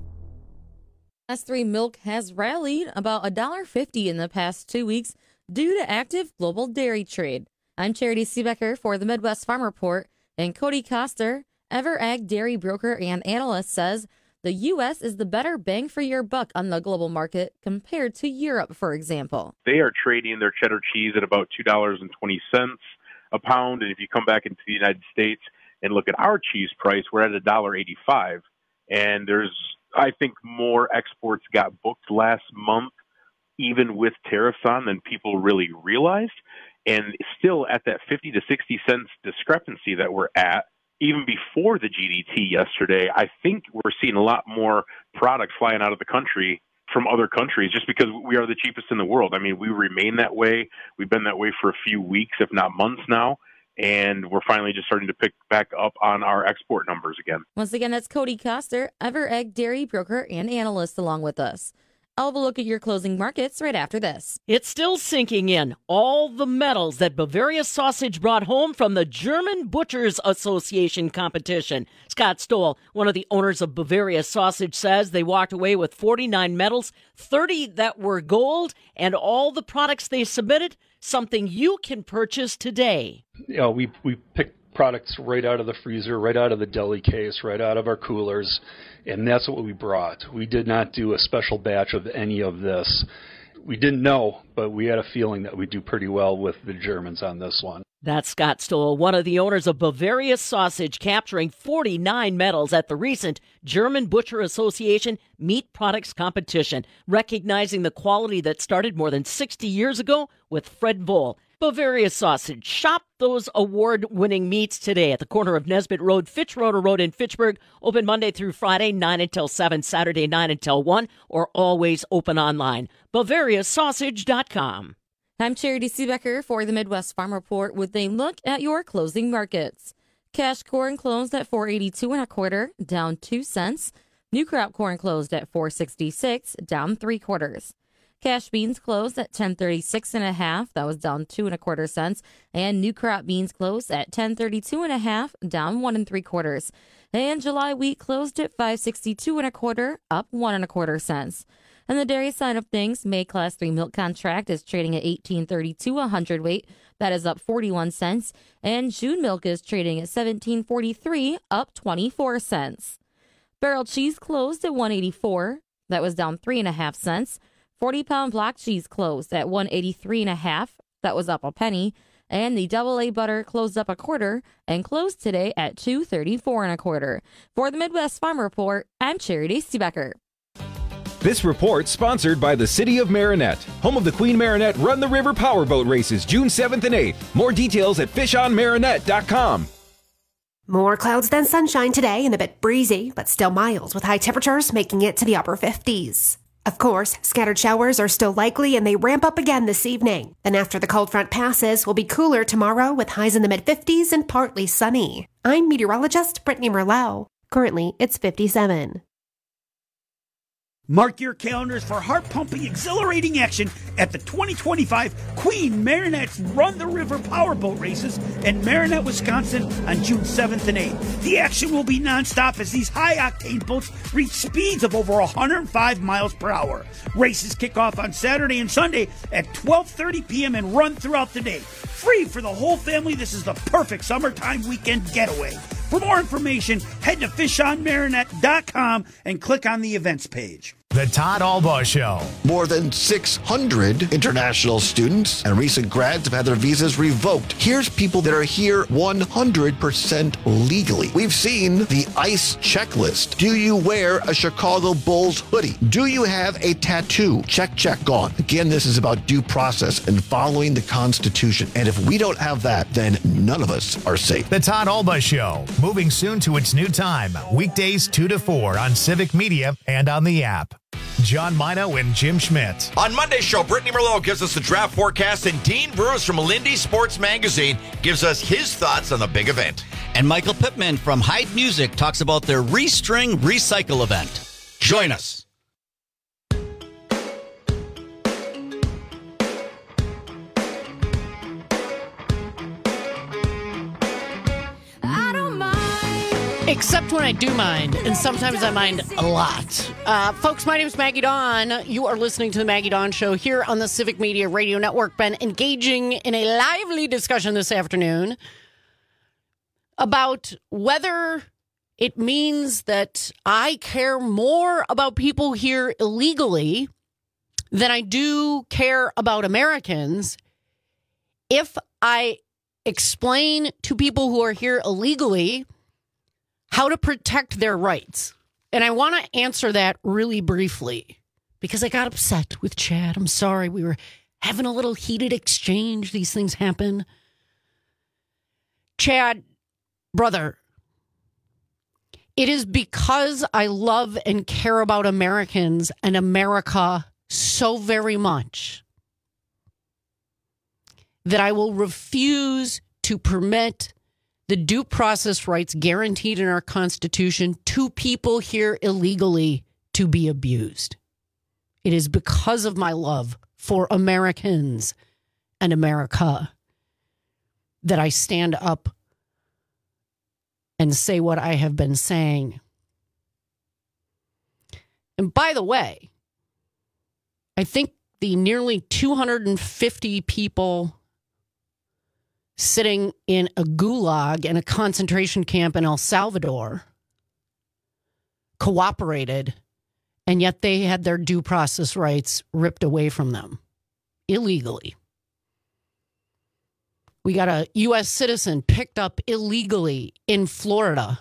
S three milk has rallied about one dollar fifty in the past two weeks due to active global dairy trade. I'm Charity Seebecker for the Midwest Farm Report, and Cody Koster, EverAg dairy broker and analyst, says the U S is the better bang for your buck on the global market compared to Europe, for example. They are trading their cheddar cheese at about two dollars and twenty cents a pound, and if you come back into the United States and look at our cheese price, we're at one dollar eighty-five. And there's, I think, more exports got booked last month, even with tariffs on, than people really realized. And still at that fifty to sixty cents discrepancy that we're at, even before the G D T yesterday, I think we're seeing a lot more product flying out of the country from other countries just because we are the cheapest in the world. I mean, we remain that way. We've been that way for a few weeks, if not months now. And we're finally just starting to pick back up on our export numbers again. Once again, that's Cody Koster, EverAg dairy broker and analyst, along with us. I'll have a look at your closing markets right after this. It's still sinking in. All the medals that Bavaria Sausage brought home from the German Butchers Association competition. Scott Stoll, one of the owners of Bavaria Sausage, says they walked away with forty-nine medals, thirty that were gold, and all the products they submitted, something you can purchase today. You know, we, we picked products right out of the freezer, right out of the deli case, right out of our coolers, and that's what we brought. We did not do a special batch of any of this. We didn't know, but we had a feeling that we'd do pretty well with the Germans on this one. That's Scott Stoll, one of the owners of Bavaria Sausage, capturing forty-nine medals at the recent German Butcher Association Meat Products Competition, recognizing the quality that started more than sixty years ago with Fred Voll. Bavaria Sausage. Shop those award-winning meats today at the corner of Nesbitt Road, Fitzroder Road in Fitchburg. Open Monday through Friday, nine until seven, Saturday, nine until one, or always open online. Bavaria Sausage dot com. I'm Charity Seebecker for the Midwest Farm Report with a look at your closing markets. Cash corn closed at four eighty-two and a quarter, down two cents. New crop corn closed at four sixty-six, down three quarters. Cash beans closed at ten thirty-six and a half. That was down two and a quarter cents. And new crop beans closed at ten thirty-two and a half, down one and three quarters. And July wheat closed at five sixty-two and a quarter, up one and a quarter cents. And the dairy side of things, May Class three milk contract is trading at eighteen thirty-two a hundredweight. That is up forty-one cents. And June milk is trading at seventeen forty-three, up twenty-four cents. Barrel cheese closed at one eighty-four. That was down three and a half cents. forty-pound block cheese closed at one eighty-three and a half. That was up a penny. And the double A butter closed up a quarter and closed today at two thirty-four and a quarter. For the Midwest Farm Report, I'm Charity Seebecker. This report sponsored by the City of Marinette, home of the Queen Marinette Run the River Powerboat Races, June seventh and eighth. More details at fish on marinette dot com. More clouds than sunshine today and a bit breezy, but still mild with high temperatures making it to the upper fifties. Of course, scattered showers are still likely and they ramp up again this evening. Then after the cold front passes, we'll be cooler tomorrow with highs in the mid-fifties and partly sunny. I'm meteorologist Brittany Merlot. Currently, it's fifty-seven. Mark your calendars for heart-pumping, exhilarating action at the twenty twenty-five Queen Marinette's Run the River Powerboat Races in Marinette, Wisconsin on June seventh and eighth. The action will be nonstop as these high-octane boats reach speeds of over one hundred five miles per hour. Races kick off on Saturday and Sunday at twelve thirty p.m. and run throughout the day. Free for the whole family, this is the perfect summertime weekend getaway. For more information, head to fish on marinette dot com and click on the events page. The Todd Albaugh Show. More than six hundred international students and recent grads have had their visas revoked. Here's people that are here one hundred percent legally. We've seen the ICE checklist. Do you wear a Chicago Bulls hoodie? Do you have a tattoo? Check, check, gone. Again, this is about due process and following the Constitution. And if we don't have that, then none of us are safe. The Todd Albaugh Show, moving soon to its new time. Weekdays two to four on Civic Media and on the app. John Mino and Jim Schmidt. On Monday's show, Brittany Merlot gives us the draft forecast, and Dean Bruce from Lindy Sports Magazine gives us his thoughts on the big event. And Michael Pittman from Hyde Music talks about their Restring Recycle event. Join us. Except when I do mind, and sometimes I mind a lot. Uh, folks, my name is Maggie Dawn. You are listening to the Maggie Dawn Show here on the Civic Media Radio Network. Been engaging in a lively discussion this afternoon about whether it means that I care more about people here illegally than I do care about Americans if I explain to people who are here illegally how to protect their rights. And I want to answer that really briefly because I got upset with Chad. I'm sorry. We were having a little heated exchange. These things happen. Chad, brother, it is because I love and care about Americans and America so very much that I will refuse to permit the due process rights guaranteed in our Constitution to people here illegally to be abused. It is because of my love for Americans and America that I stand up and say what I have been saying. And by the way, I think the nearly two hundred fifty people sitting in a gulag in a concentration camp in El Salvador cooperated, and yet they had their due process rights ripped away from them illegally. We got a U S citizen picked up illegally in Florida.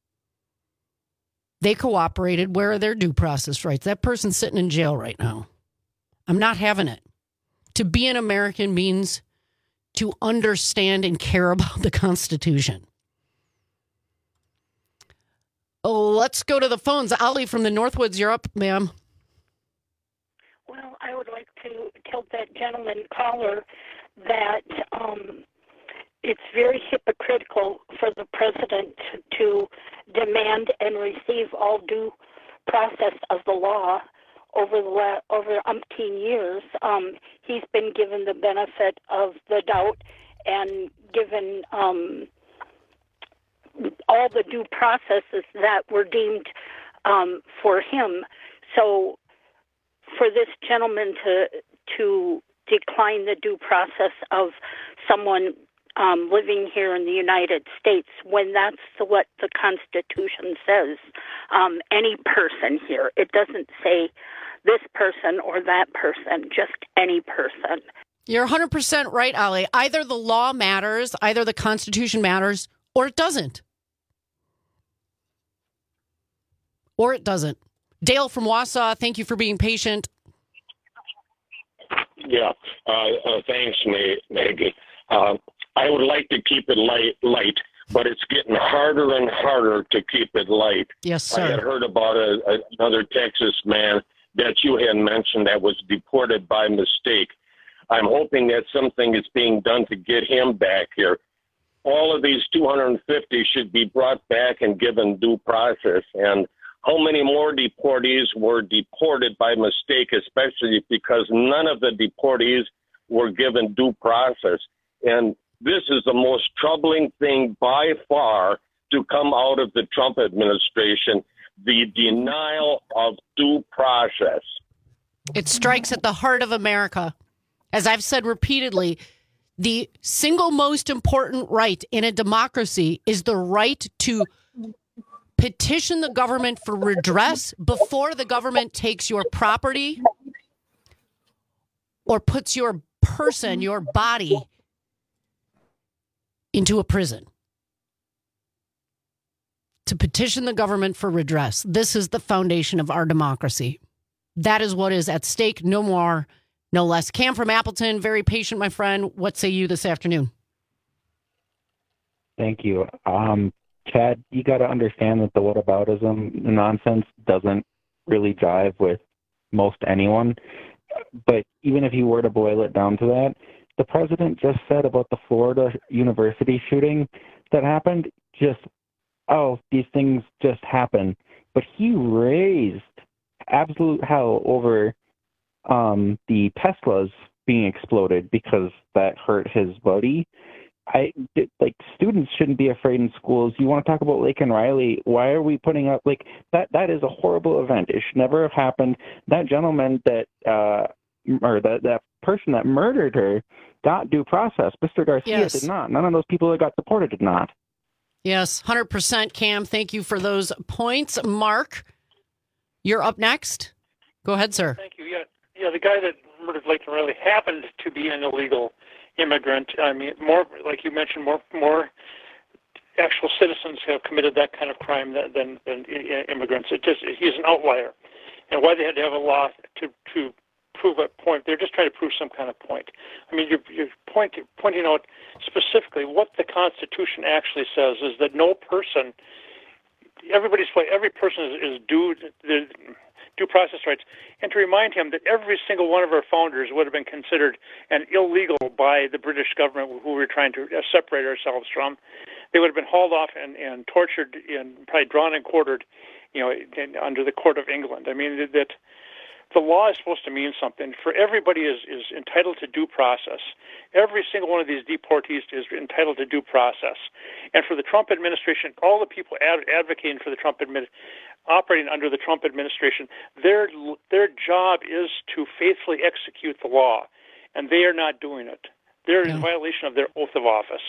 They cooperated. Where are their due process rights? That person's sitting in jail right now. I'm not having it. To be an American means to understand and care about the Constitution. Oh, let's go to the phones. Ali from the Northwoods, you're up, ma'am. Well, I would like to tell that gentleman caller that um, it's very hypocritical for the president to demand and receive all due process of the law over the la- over umpteen years. Um, he's been given the benefit of the doubt and given um, all the due processes that were deemed um, for him. So for this gentleman to to decline the due process of someone um, living here in the United States, when that's what the Constitution says, um, any person here, it doesn't say this person or that person, just any person. You're one hundred percent right, Ali. Either the law matters, either the Constitution matters, or it doesn't. Or it doesn't. Dale from Wausau, thank you for being patient. Yeah, uh, uh, thanks, Maggie. Uh, I would like to keep it light, light, but it's getting harder and harder to keep it light. Yes, sir. I had heard about a, a, another Texas man that you had mentioned that was deported by mistake. I'm hoping that something is being done to get him back here. All of these two hundred fifty should be brought back and given due process. And how many more deportees were deported by mistake, especially because none of the deportees were given due process? And this is the most troubling thing by far to come out of the Trump administration, the denial of due process. It strikes at the heart of America. As I've said repeatedly, the single most important right in a democracy is the right to petition the government for redress before the government takes your property or puts your person, your body, into a prison. To petition the government for redress. This is the foundation of our democracy. That is what is at stake. No more, no less. Cam from Appleton, very patient, my friend. What say you this afternoon? Thank you. Um, Chad, you got to understand that the whataboutism nonsense doesn't really jive with most anyone. But even if you were to boil it down to that, the president just said about the Florida University shooting that happened, just, oh, these things just happen. But he raised absolute hell over um, the Teslas being exploded because that hurt his buddy. I like students shouldn't be afraid in schools. You want to talk about Laken Riley? Why are we putting up like that? That is a horrible event. It should never have happened. That gentleman that uh, or that that person that murdered her got due process. Mister Garcia Yes. did not. None of those people that got deported did not. Yes, one hundred percent, Cam. Thank you for those points. Mark, you're up next. Go ahead, sir. Thank you. Yeah, yeah. The guy that murdered Laken Riley happened to be an illegal immigrant. I mean, more like you mentioned, more more actual citizens have committed that kind of crime than than, than immigrants. It just he's an outlier, and why they had to have a law to to prove a point? They're just trying to prove some kind of point. I mean, you're you're pointing pointing out specifically what the Constitution actually says is that no person, everybody's every person is, is due the due process rights, and to remind him that every single one of our founders would have been considered an illegal by the British government who we were trying to separate ourselves from. They would have been hauled off and, and tortured and probably drawn and quartered, you know, in, under the court of England. I mean, that the law is supposed to mean something. For everybody is, is entitled to due process. Every single one of these deportees is entitled to due process. And for the Trump administration, all the people ad- advocating for the Trump administration, operating under the Trump administration, their their job is to faithfully execute the law, and they are not doing it. They're in violation of their oath of office.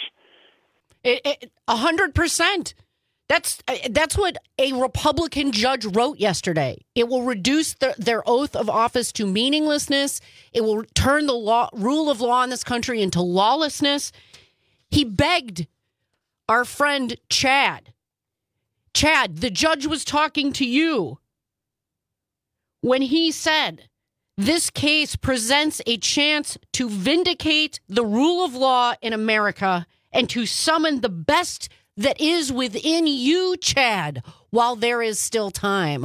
A hundred percent. That's that's what a Republican judge wrote yesterday. It will reduce the, their oath of office to meaninglessness. It will turn the law, rule of law in this country into lawlessness. He begged our friend Chad. Chad, the judge was talking to you when he said, this case presents a chance to vindicate the rule of law in America and to summon the best that is within you, Chad, while there is still time.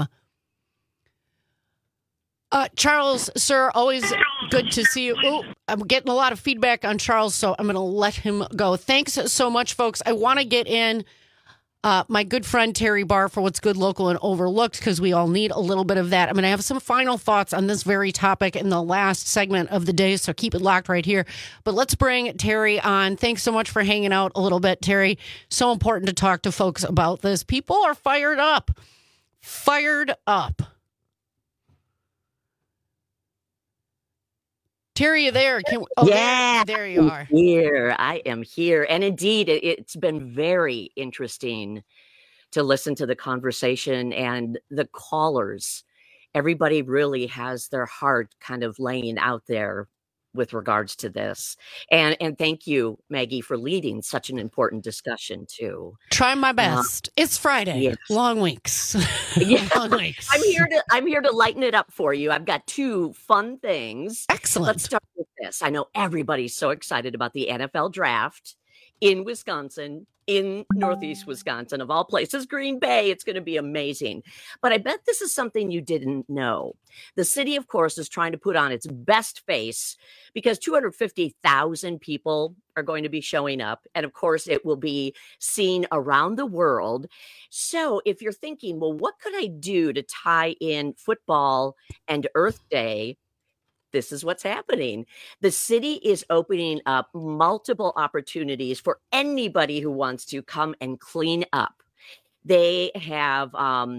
Uh, Charles, sir, always good to see you. Oh, I'm getting a lot of feedback on Charles, so I'm going to let him go. Thanks so much, folks. I want to get in Uh, my good friend Terry Barr for What's Good, Local, and Overlooked, because we all need a little bit of that. I'm going to have some final thoughts on this very topic in the last segment of the day, so keep it locked right here. But let's bring Terry on. Thanks so much for hanging out a little bit, Terry. So important to talk to folks about this. People are fired up. Fired up. Terry, you there? Can, oh, yeah, there, there you are. I'm here. I am here. And indeed, it, it's been very interesting to listen to the conversation and the callers. Everybody really has their heart kind of laying out there with regards to this. And and thank you, Maggie, for leading such an important discussion, too. Try my best. Uh, it's Friday. Yes. Long weeks. Yeah. Long weeks. I'm here to I'm here to lighten it up for you. I've got two fun things. Excellent. Let's start with this. I know everybody's so excited about the N F L draft in Wisconsin, in Northeast Wisconsin, of all places, Green Bay. It's going to be amazing. But I bet this is something you didn't know. The city, of course, is trying to put on its best face because two hundred fifty thousand people are going to be showing up. And of course, it will be seen around the world. So if you're thinking, well, what could I do to tie in football and Earth Day? This is what's happening. The city is opening up multiple opportunities for anybody who wants to come and clean up. They have um,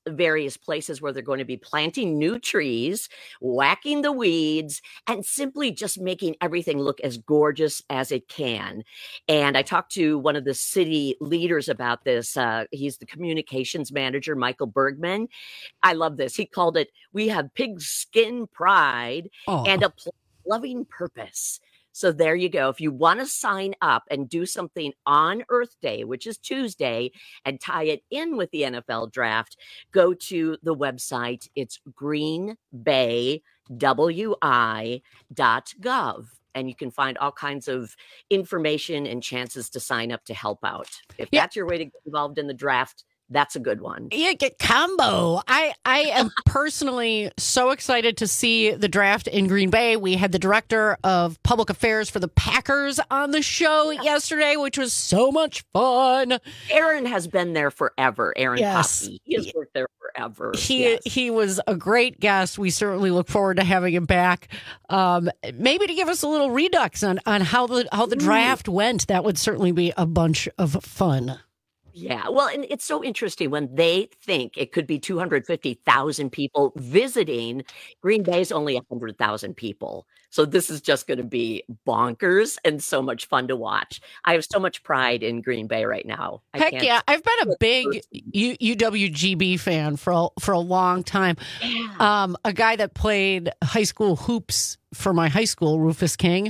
various places where they're going to be planting new trees, whacking the weeds, and simply just making everything look as gorgeous as it can. And I talked to one of the city leaders about this. Uh, he's the communications manager, Michael Bergman. I love this. He called it, "We have pigskin pride Oh. and a loving purpose." So there you go. If you want to sign up and do something on Earth Day, which is Tuesday, and tie it in with the N F L draft, go to the website. It's green bay w i dot gov. And you can find all kinds of information and chances to sign up to help out. If Yeah. that's your way to get involved in the draft, that's a good one. Yeah, get combo. I, I am personally so excited to see the draft in Green Bay. We had the director of public affairs for the Packers on the show yesterday, which was so much fun. Aaron has been there forever. Aaron Yes. Poppy. He has worked there forever. He Yes. he was a great guest. We certainly look forward to having him back. Um, maybe to give us a little redux on, on how the how the draft went. That would certainly be a bunch of fun. Yeah, well, and it's so interesting when they think it could be two hundred fifty thousand people visiting. Green Bay's only one hundred thousand people. So this is just going to be bonkers and so much fun to watch. I have so much pride in Green Bay right now. I Heck can't- yeah. I've been a big U- UWGB fan for a, for a long time. Um, a guy that played high school hoops for my high school, Rufus King,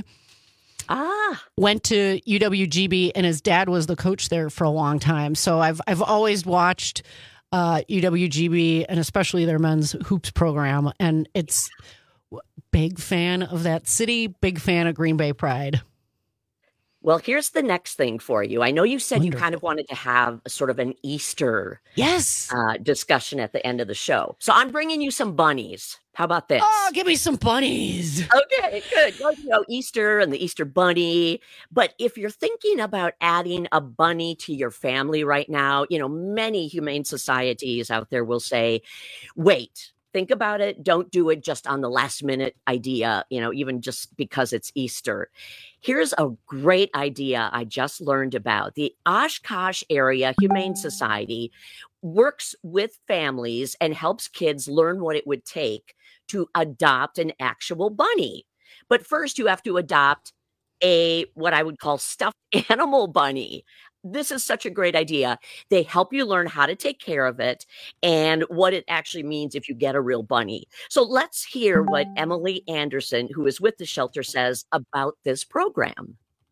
Ah, went to U W G B, and his dad was the coach there for a long time. So I've I've always watched uh, U W G B, and especially their men's hoops program. And it's big fan of that city, big fan of Green Bay Pride. well, here's the next thing for you. I know you said you kind of wanted to have a sort of an Easter Yes. uh, discussion at the end of the show. So I'm bringing you some bunnies. How about this? Oh, give me some bunnies. Okay, good. Well, you know, Easter and the Easter bunny. But if you're thinking about adding a bunny to your family right now, you know, many humane societies out there will say, wait, think about it. Don't do it just on the last minute idea, you know, even just because it's Easter. Here's a great idea I just learned about. The Oshkosh Area Humane Society works with families and helps kids learn what it would take to adopt an actual bunny. But first you have to adopt a, what I would call stuffed animal bunny. This is such a great idea. They help you learn how to take care of it and what it actually means if you get a real bunny. So let's hear what Emily Anderson, who is with the shelter, says about this program.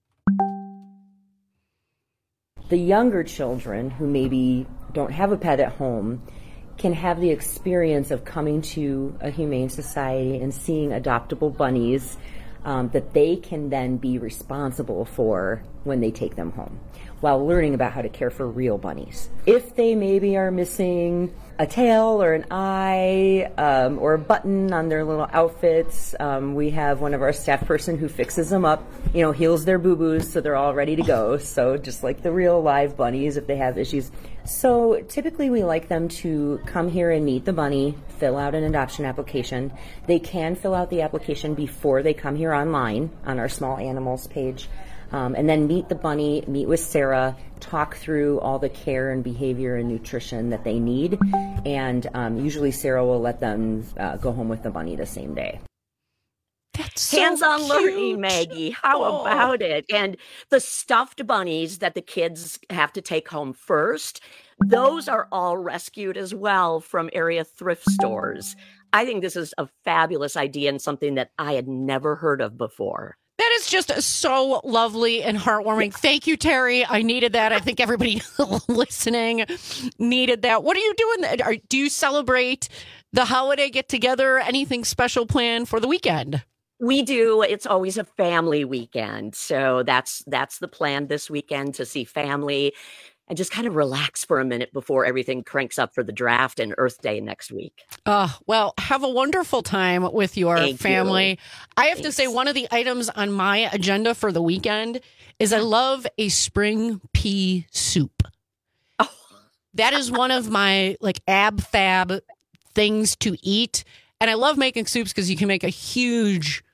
The younger children who maybe don't have a pet at home can have the experience of coming to a humane society and seeing adoptable bunnies um, that they can then be responsible for when they take them home, while learning about how to care for real bunnies. If they maybe are missing a tail or an eye um, or a button on their little outfits, um, we have one of our staff person who fixes them up, you know, heals their boo-boos so they're all ready to go. So just like the real live bunnies if they have issues. So typically we like them to come here and meet the bunny, fill out an adoption application. They can fill out the application before they come here online on our small animals page. Um, and then meet the bunny, meet with Sarah, talk through all the care and behavior and nutrition that they need. And um, usually Sarah will let them uh, go home with the bunny the same day. That's Hands-on so learning, cute. Maggie. How Oh. about it? And the stuffed bunnies that the kids have to take home first, those are all rescued as well from area thrift stores. I think this is a fabulous idea and something that I had never heard of before. That is just so lovely and heartwarming. Thank you, Terry. I needed that. I think everybody listening needed that. What are you doing? Are, do you celebrate the holiday get together? Anything special planned for the weekend? We do. It's always a family weekend. So that's that's the plan this weekend, to see family and just kind of relax for a minute before everything cranks up for the draft and Earth Day next week. Uh, well, have a wonderful time with your Thank family. you. I have to say, one of the items on my agenda for the weekend is I love a spring pea soup. Oh. That is one of my like ab fab things to eat. And I love making soups because you can make a huge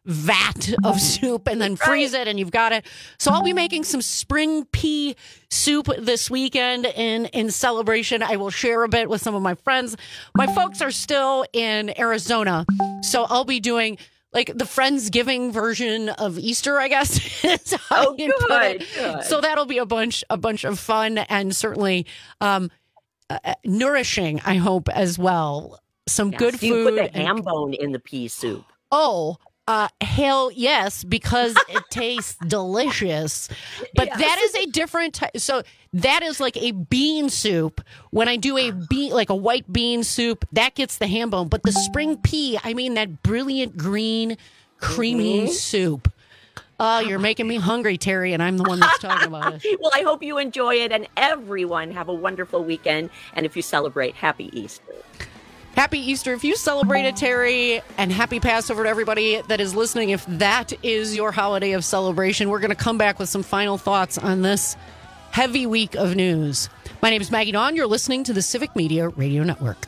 vat of soup and then freeze it, and you've got it. So I'll be making some spring pea soup this weekend in, in celebration. I will share a bit with some of my friends. My folks are still in Arizona, so I'll be doing like the Friendsgiving version of Easter, I guess. Is how Oh, you put good, it. good. So that'll be a bunch, a bunch of fun and certainly um, uh, nourishing, I hope, as well. Some Yes. good Do you food. put the and- ham bone in the pea soup? Oh, uh, hell yes, because it tastes delicious. But Yes. that is a different type. So that is like a bean soup. When I do a bean, like a white bean soup, that gets the ham bone. But the spring pea, I mean that brilliant green, creamy Mhm. soup. Oh, you're making me hungry, Terry, and I'm the one that's talking about it. Well, I hope you enjoy it, and everyone have a wonderful weekend. And if you celebrate, happy Easter. Happy Easter if you celebrate it, Terry, and happy Passover to everybody that is listening. If that is your holiday of celebration, we're going to come back with some final thoughts on this heavy week of news. My name is Maggie Dawn. You're listening to the Civic Media Radio Network.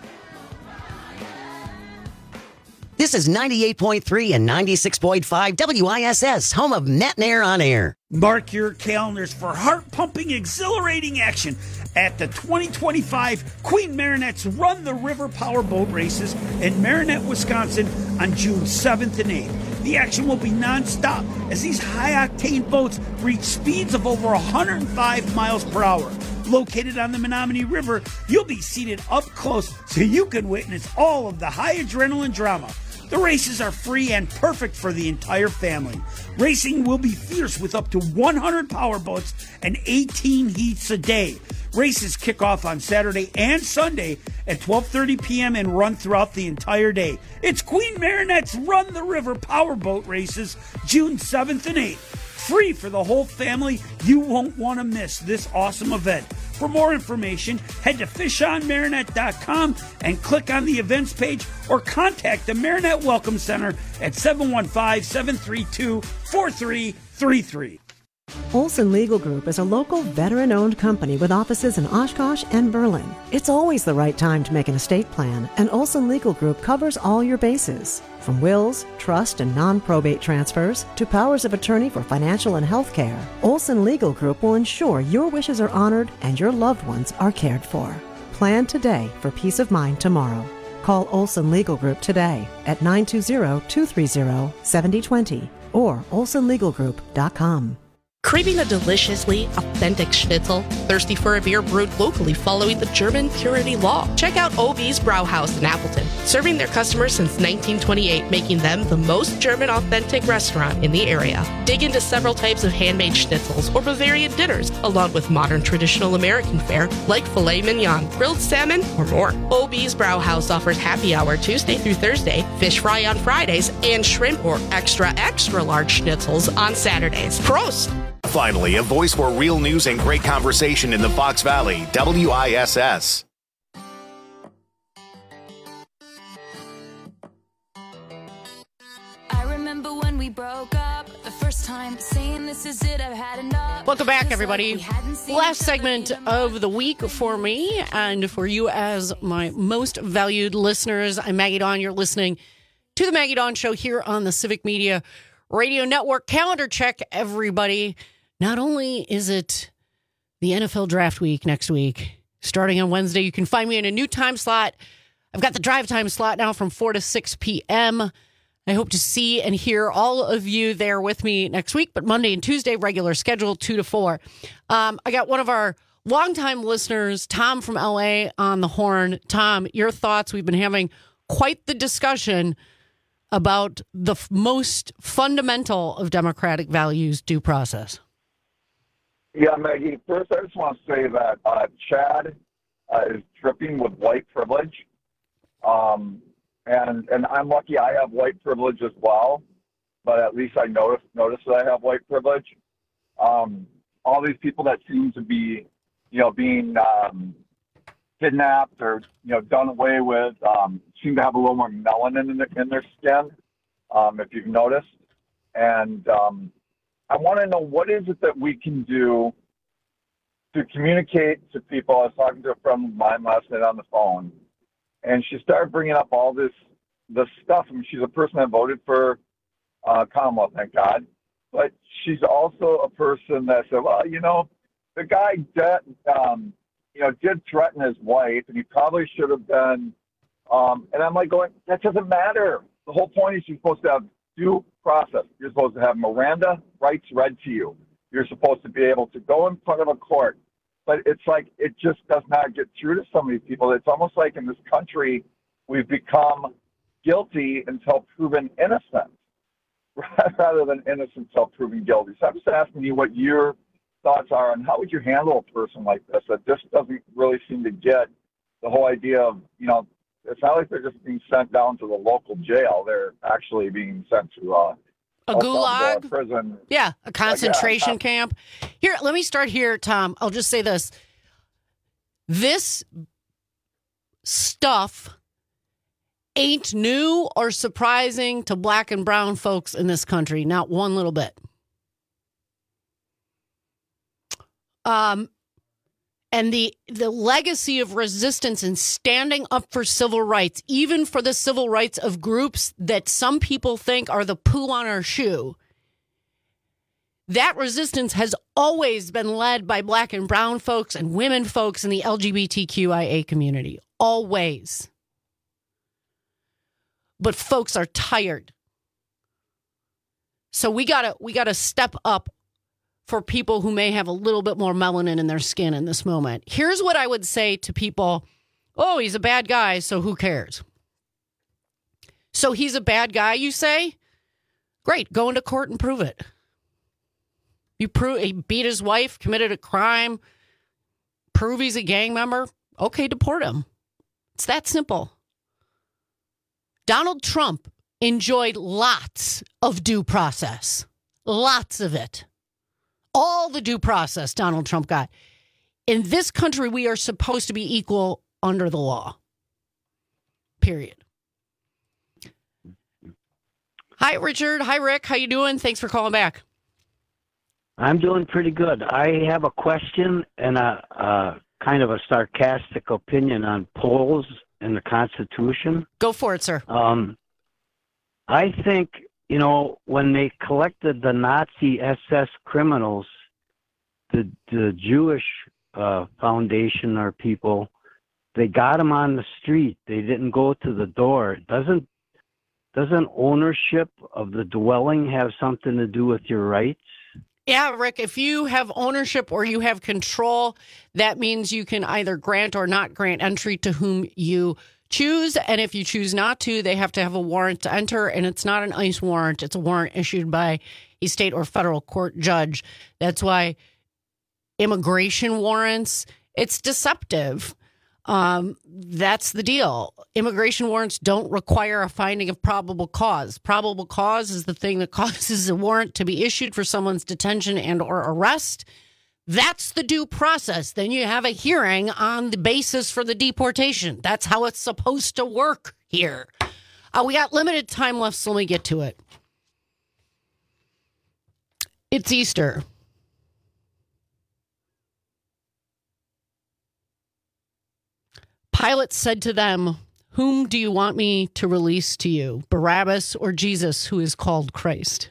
This is ninety-eight point three and ninety-six point five W I S S, home of Net and Air on Air. Mark your calendars for heart-pumping, exhilarating action at the twenty twenty-five Queen Marinette's Run the River Powerboat Races in Marinette, Wisconsin on June seventh and eighth. The action will be nonstop as these high-octane boats reach speeds of over one hundred five miles per hour. Located on the Menominee River, you'll be seated up close so you can witness all of the high adrenaline drama. The races are free and perfect for the entire family. Racing will be fierce with up to one hundred powerboats and eighteen heats a day. Races kick off on Saturday and Sunday at twelve thirty p.m. and run throughout the entire day. It's Queen Marinette's Run the River Powerboat Races, June seventh and eighth. Free for the whole family. You won't want to miss this awesome event. For more information, head to fish on marinette dot com and click on the events page or contact the Marinette Welcome Center at seven one five, seven three two, four three three three. Olson Legal Group is a local veteran-owned company with offices in Oshkosh and Berlin. It's always the right time to make an estate plan, and Olson Legal Group covers all your bases. From wills, trust, and non-probate transfers to powers of attorney for financial and health care, Olson Legal Group will ensure your wishes are honored and your loved ones are cared for. Plan today for peace of mind tomorrow. Call Olson Legal Group today at nine two zero, two three zero, seven zero two zero or olson legal group dot com. Craving a deliciously authentic schnitzel? Thirsty for a beer brewed locally following the German purity law? Check out O B's Brauhaus in Appleton, serving their customers since nineteen twenty-eight, making them the most German authentic restaurant in the area. Dig into several types of handmade schnitzels or Bavarian dinners, along with modern traditional American fare like filet mignon, grilled salmon, or more. O B's Brauhaus offers happy hour Tuesday through Thursday, fish fry on Fridays, and shrimp or extra, extra large schnitzels on Saturdays. Prost! Finally, a voice for real news and great conversation in the Fox Valley, W I S S. I remember when we broke up the first time, saying this is it, I've had enough. Welcome back, everybody. Last segment of the week for me and for you as my most valued listeners. I'm Maggie Dawn. You're listening to the Maggie Dawn Show here on the Civic Media Radio Network. Calendar check, everybody. Not only is it the N F L Draft Week next week, starting on Wednesday, you can find me in a new time slot. I've got the drive time slot now from four to six p.m. I hope to see and hear all of you there with me next week, but Monday and Tuesday, regular schedule, two to four. Um, I got one of our longtime listeners, Tom from L A, on the horn. Tom, your thoughts. We've been having quite the discussion about the f- most fundamental of democratic values, due process. Yeah, Maggie, first I just want to say that uh, Chad uh, is dripping with white privilege. Um, and and I'm lucky I have white privilege as well, but at least I notice, notice that I have white privilege. Um, all these people that seem to be, you know, being um, kidnapped or, you know, done away with um, seem to have a little more melanin in, the, in their skin, um, if you've noticed. And um, I want to know, what is it that we can do to communicate to people? I was talking to a friend of mine last night on the phone, and she started bringing up all this, this stuff. I mean, she's a person that voted for uh, Commonwealth, thank God. But she's also a person that said, well, you know, the guy did, um, you know, did threaten his wife, and he probably should have been. Um, and I'm like going, that doesn't matter. The whole point is you're supposed to have due process. You're supposed to have Miranda rights read to you. You're supposed to be able to go in front of a court. But it's like it just does not get through to some of these people. It's almost like in this country we've become guilty until proven innocent rather than innocent until proven guilty. So I'm just asking you what your thoughts are on how would you handle a person like this that just doesn't really seem to get the whole idea of, you know, it's not like they're just being sent down to the local jail. They're actually being sent to uh, a gulag prison. Yeah, a concentration like, yeah, camp. Here, let me start here, Tom. I'll just say this. This stuff ain't new or surprising to black and brown folks in this country. Not one little bit. Um, and the the legacy of resistance and standing up for civil rights, even for the civil rights of groups that some people think are the poo on our shoe, that resistance has always been led by black and brown folks and women folks in the L G B T Q I A community. Always. But folks are tired. So we gotta we gotta step up for people who may have a little bit more melanin in their skin in this moment. Here's what I would say to people. Oh, he's a bad guy, so who cares? So he's a bad guy, you say? Great, go into court and prove it. You prove he beat his wife, committed a crime, prove he's a gang member. Okay, deport him. It's that simple. Donald Trump enjoyed lots of due process. Lots of it. All the due process Donald Trump got. In this country, we are supposed to be equal under the law. Period. Hi, Richard. Hi, Rick. How you doing? Thanks for calling back. I'm doing pretty good. I have a question and a, a kind of a sarcastic opinion on polls in the Constitution. Go for it, sir. Um, I think, you know, when they collected the Nazi S S criminals, the the Jewish uh, Foundation or people, they got them on the street. They didn't go to the door. Doesn't doesn't ownership of the dwelling have something to do with your rights? Yeah, Rick, if you have ownership or you have control, that means you can either grant or not grant entry to whom you choose. And if you choose not to, they have to have a warrant to enter. And it's not an ICE warrant. It's a warrant issued by a state or federal court judge. That's why immigration warrants, it's deceptive. Um, that's the deal. Immigration warrants don't require a finding of probable cause. Probable cause is the thing that causes a warrant to be issued for someone's detention and or arrest. That's the due process. Then you have a hearing on the basis for the deportation. That's how it's supposed to work here. Uh, we got limited time left, so let me get to it. It's Easter. Pilate said to them, "Whom do you want me to release to you, Barabbas or Jesus, who is called Christ?"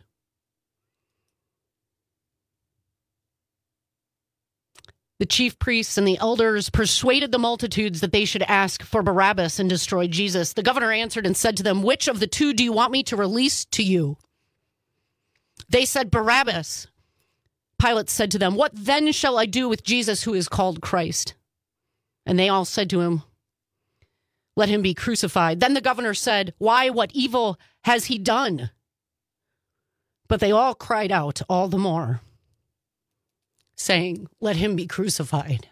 The chief priests and the elders persuaded the multitudes that they should ask for Barabbas and destroy Jesus. The governor answered and said to them, "Which of the two do you want me to release to you?" They said, "Barabbas." Pilate said to them, "What then shall I do with Jesus, who is called Christ?" And they all said to him, "Let him be crucified." Then the governor said, "Why, what evil has he done?" But they all cried out all the more, saying, "Let him be crucified."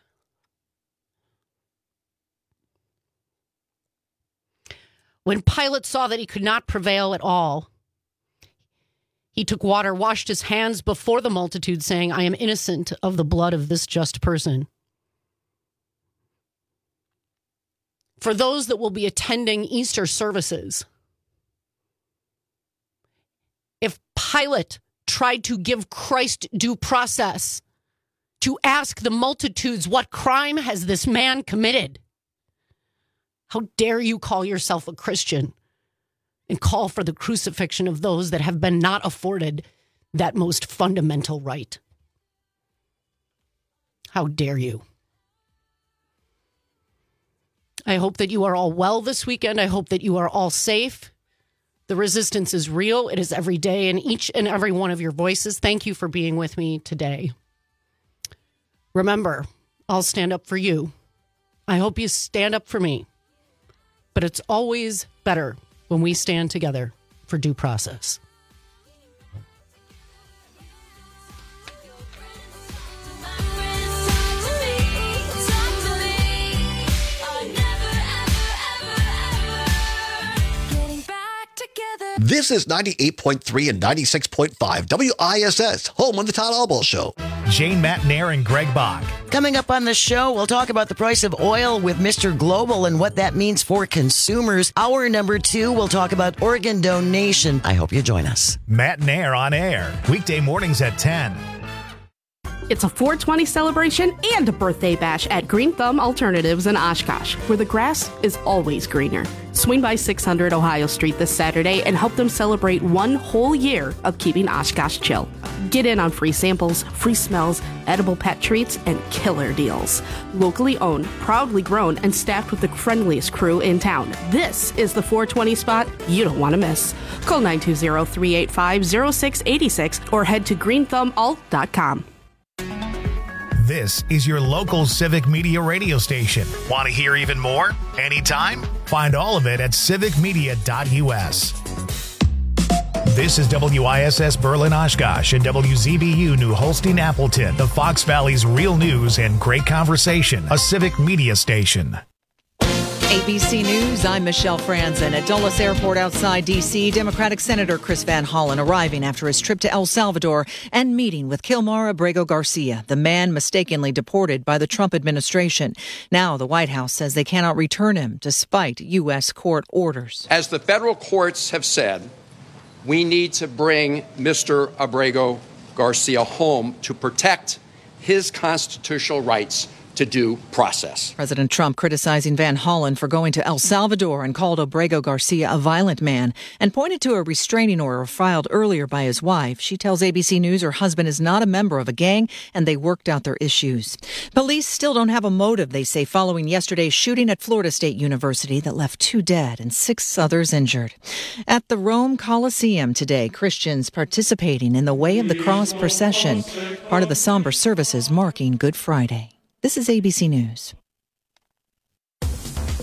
When Pilate saw that he could not prevail at all, he took water, washed his hands before the multitude, saying, "I am innocent of the blood of this just person." For those that will be attending Easter services, if Pilate tried to give Christ due process, to ask the multitudes, what crime has this man committed? How dare you call yourself a Christian and call for the crucifixion of those that have been not afforded that most fundamental right. How dare you? I hope that you are all well this weekend. I hope that you are all safe. The resistance is real. It is every day in each and every one of your voices. Thank you for being with me today. Remember, I'll stand up for you. I hope you stand up for me. But it's always better when we stand together for due process. This is ninety-eight point three and ninety-six point five W I S S, home of the Todd Albaugh Show. Jane Matnair and Greg Bach. Coming up on the show, we'll talk about the price of oil with Mister Global and what that means for consumers. Hour number two, we'll talk about organ donation. I hope you join us. Matnair on air, weekday mornings at ten. It's a four twenty celebration and a birthday bash at Green Thumb Alternatives in Oshkosh, where the grass is always greener. Swing by six hundred Ohio Street this Saturday and help them celebrate one whole year of keeping Oshkosh chill. Get in on free samples, free smells, edible pet treats, and killer deals. Locally owned, proudly grown, and staffed with the friendliest crew in town. This is the four twenty spot you don't want to miss. Call nine two zero, three eight five, zero six eight six or head to green thumb alt dot com. This is your local Civic Media radio station. Want to hear even more? Anytime? Find all of it at civic media dot u s. This is W I S S Berlin Oshkosh and W Z B U New Holstein Appleton, the Fox Valley's real news and great conversation, a civic media station. A B C News, I'm Michelle Franzen. At Dulles Airport outside D C, Democratic Senator Chris Van Hollen arriving after his trip to El Salvador and meeting with Kilmar Abrego Garcia, the man mistakenly deported by the Trump administration. Now the White House says they cannot return him despite U S court orders. As the federal courts have said, we need to bring Mister Abrego Garcia home to protect his constitutional rights to due process. President Trump criticizing Van Hollen for going to El Salvador and called Abrego Garcia a violent man and pointed to a restraining order filed earlier by his wife. She tells A B C News her husband is not a member of a gang and they worked out their issues. Police still don't have a motive, they say, following yesterday's shooting at Florida State University that left two dead and six others injured. At the Rome Coliseum today, Christians participating in the Way of the Cross procession, part of the somber services marking Good Friday. This is A B C News.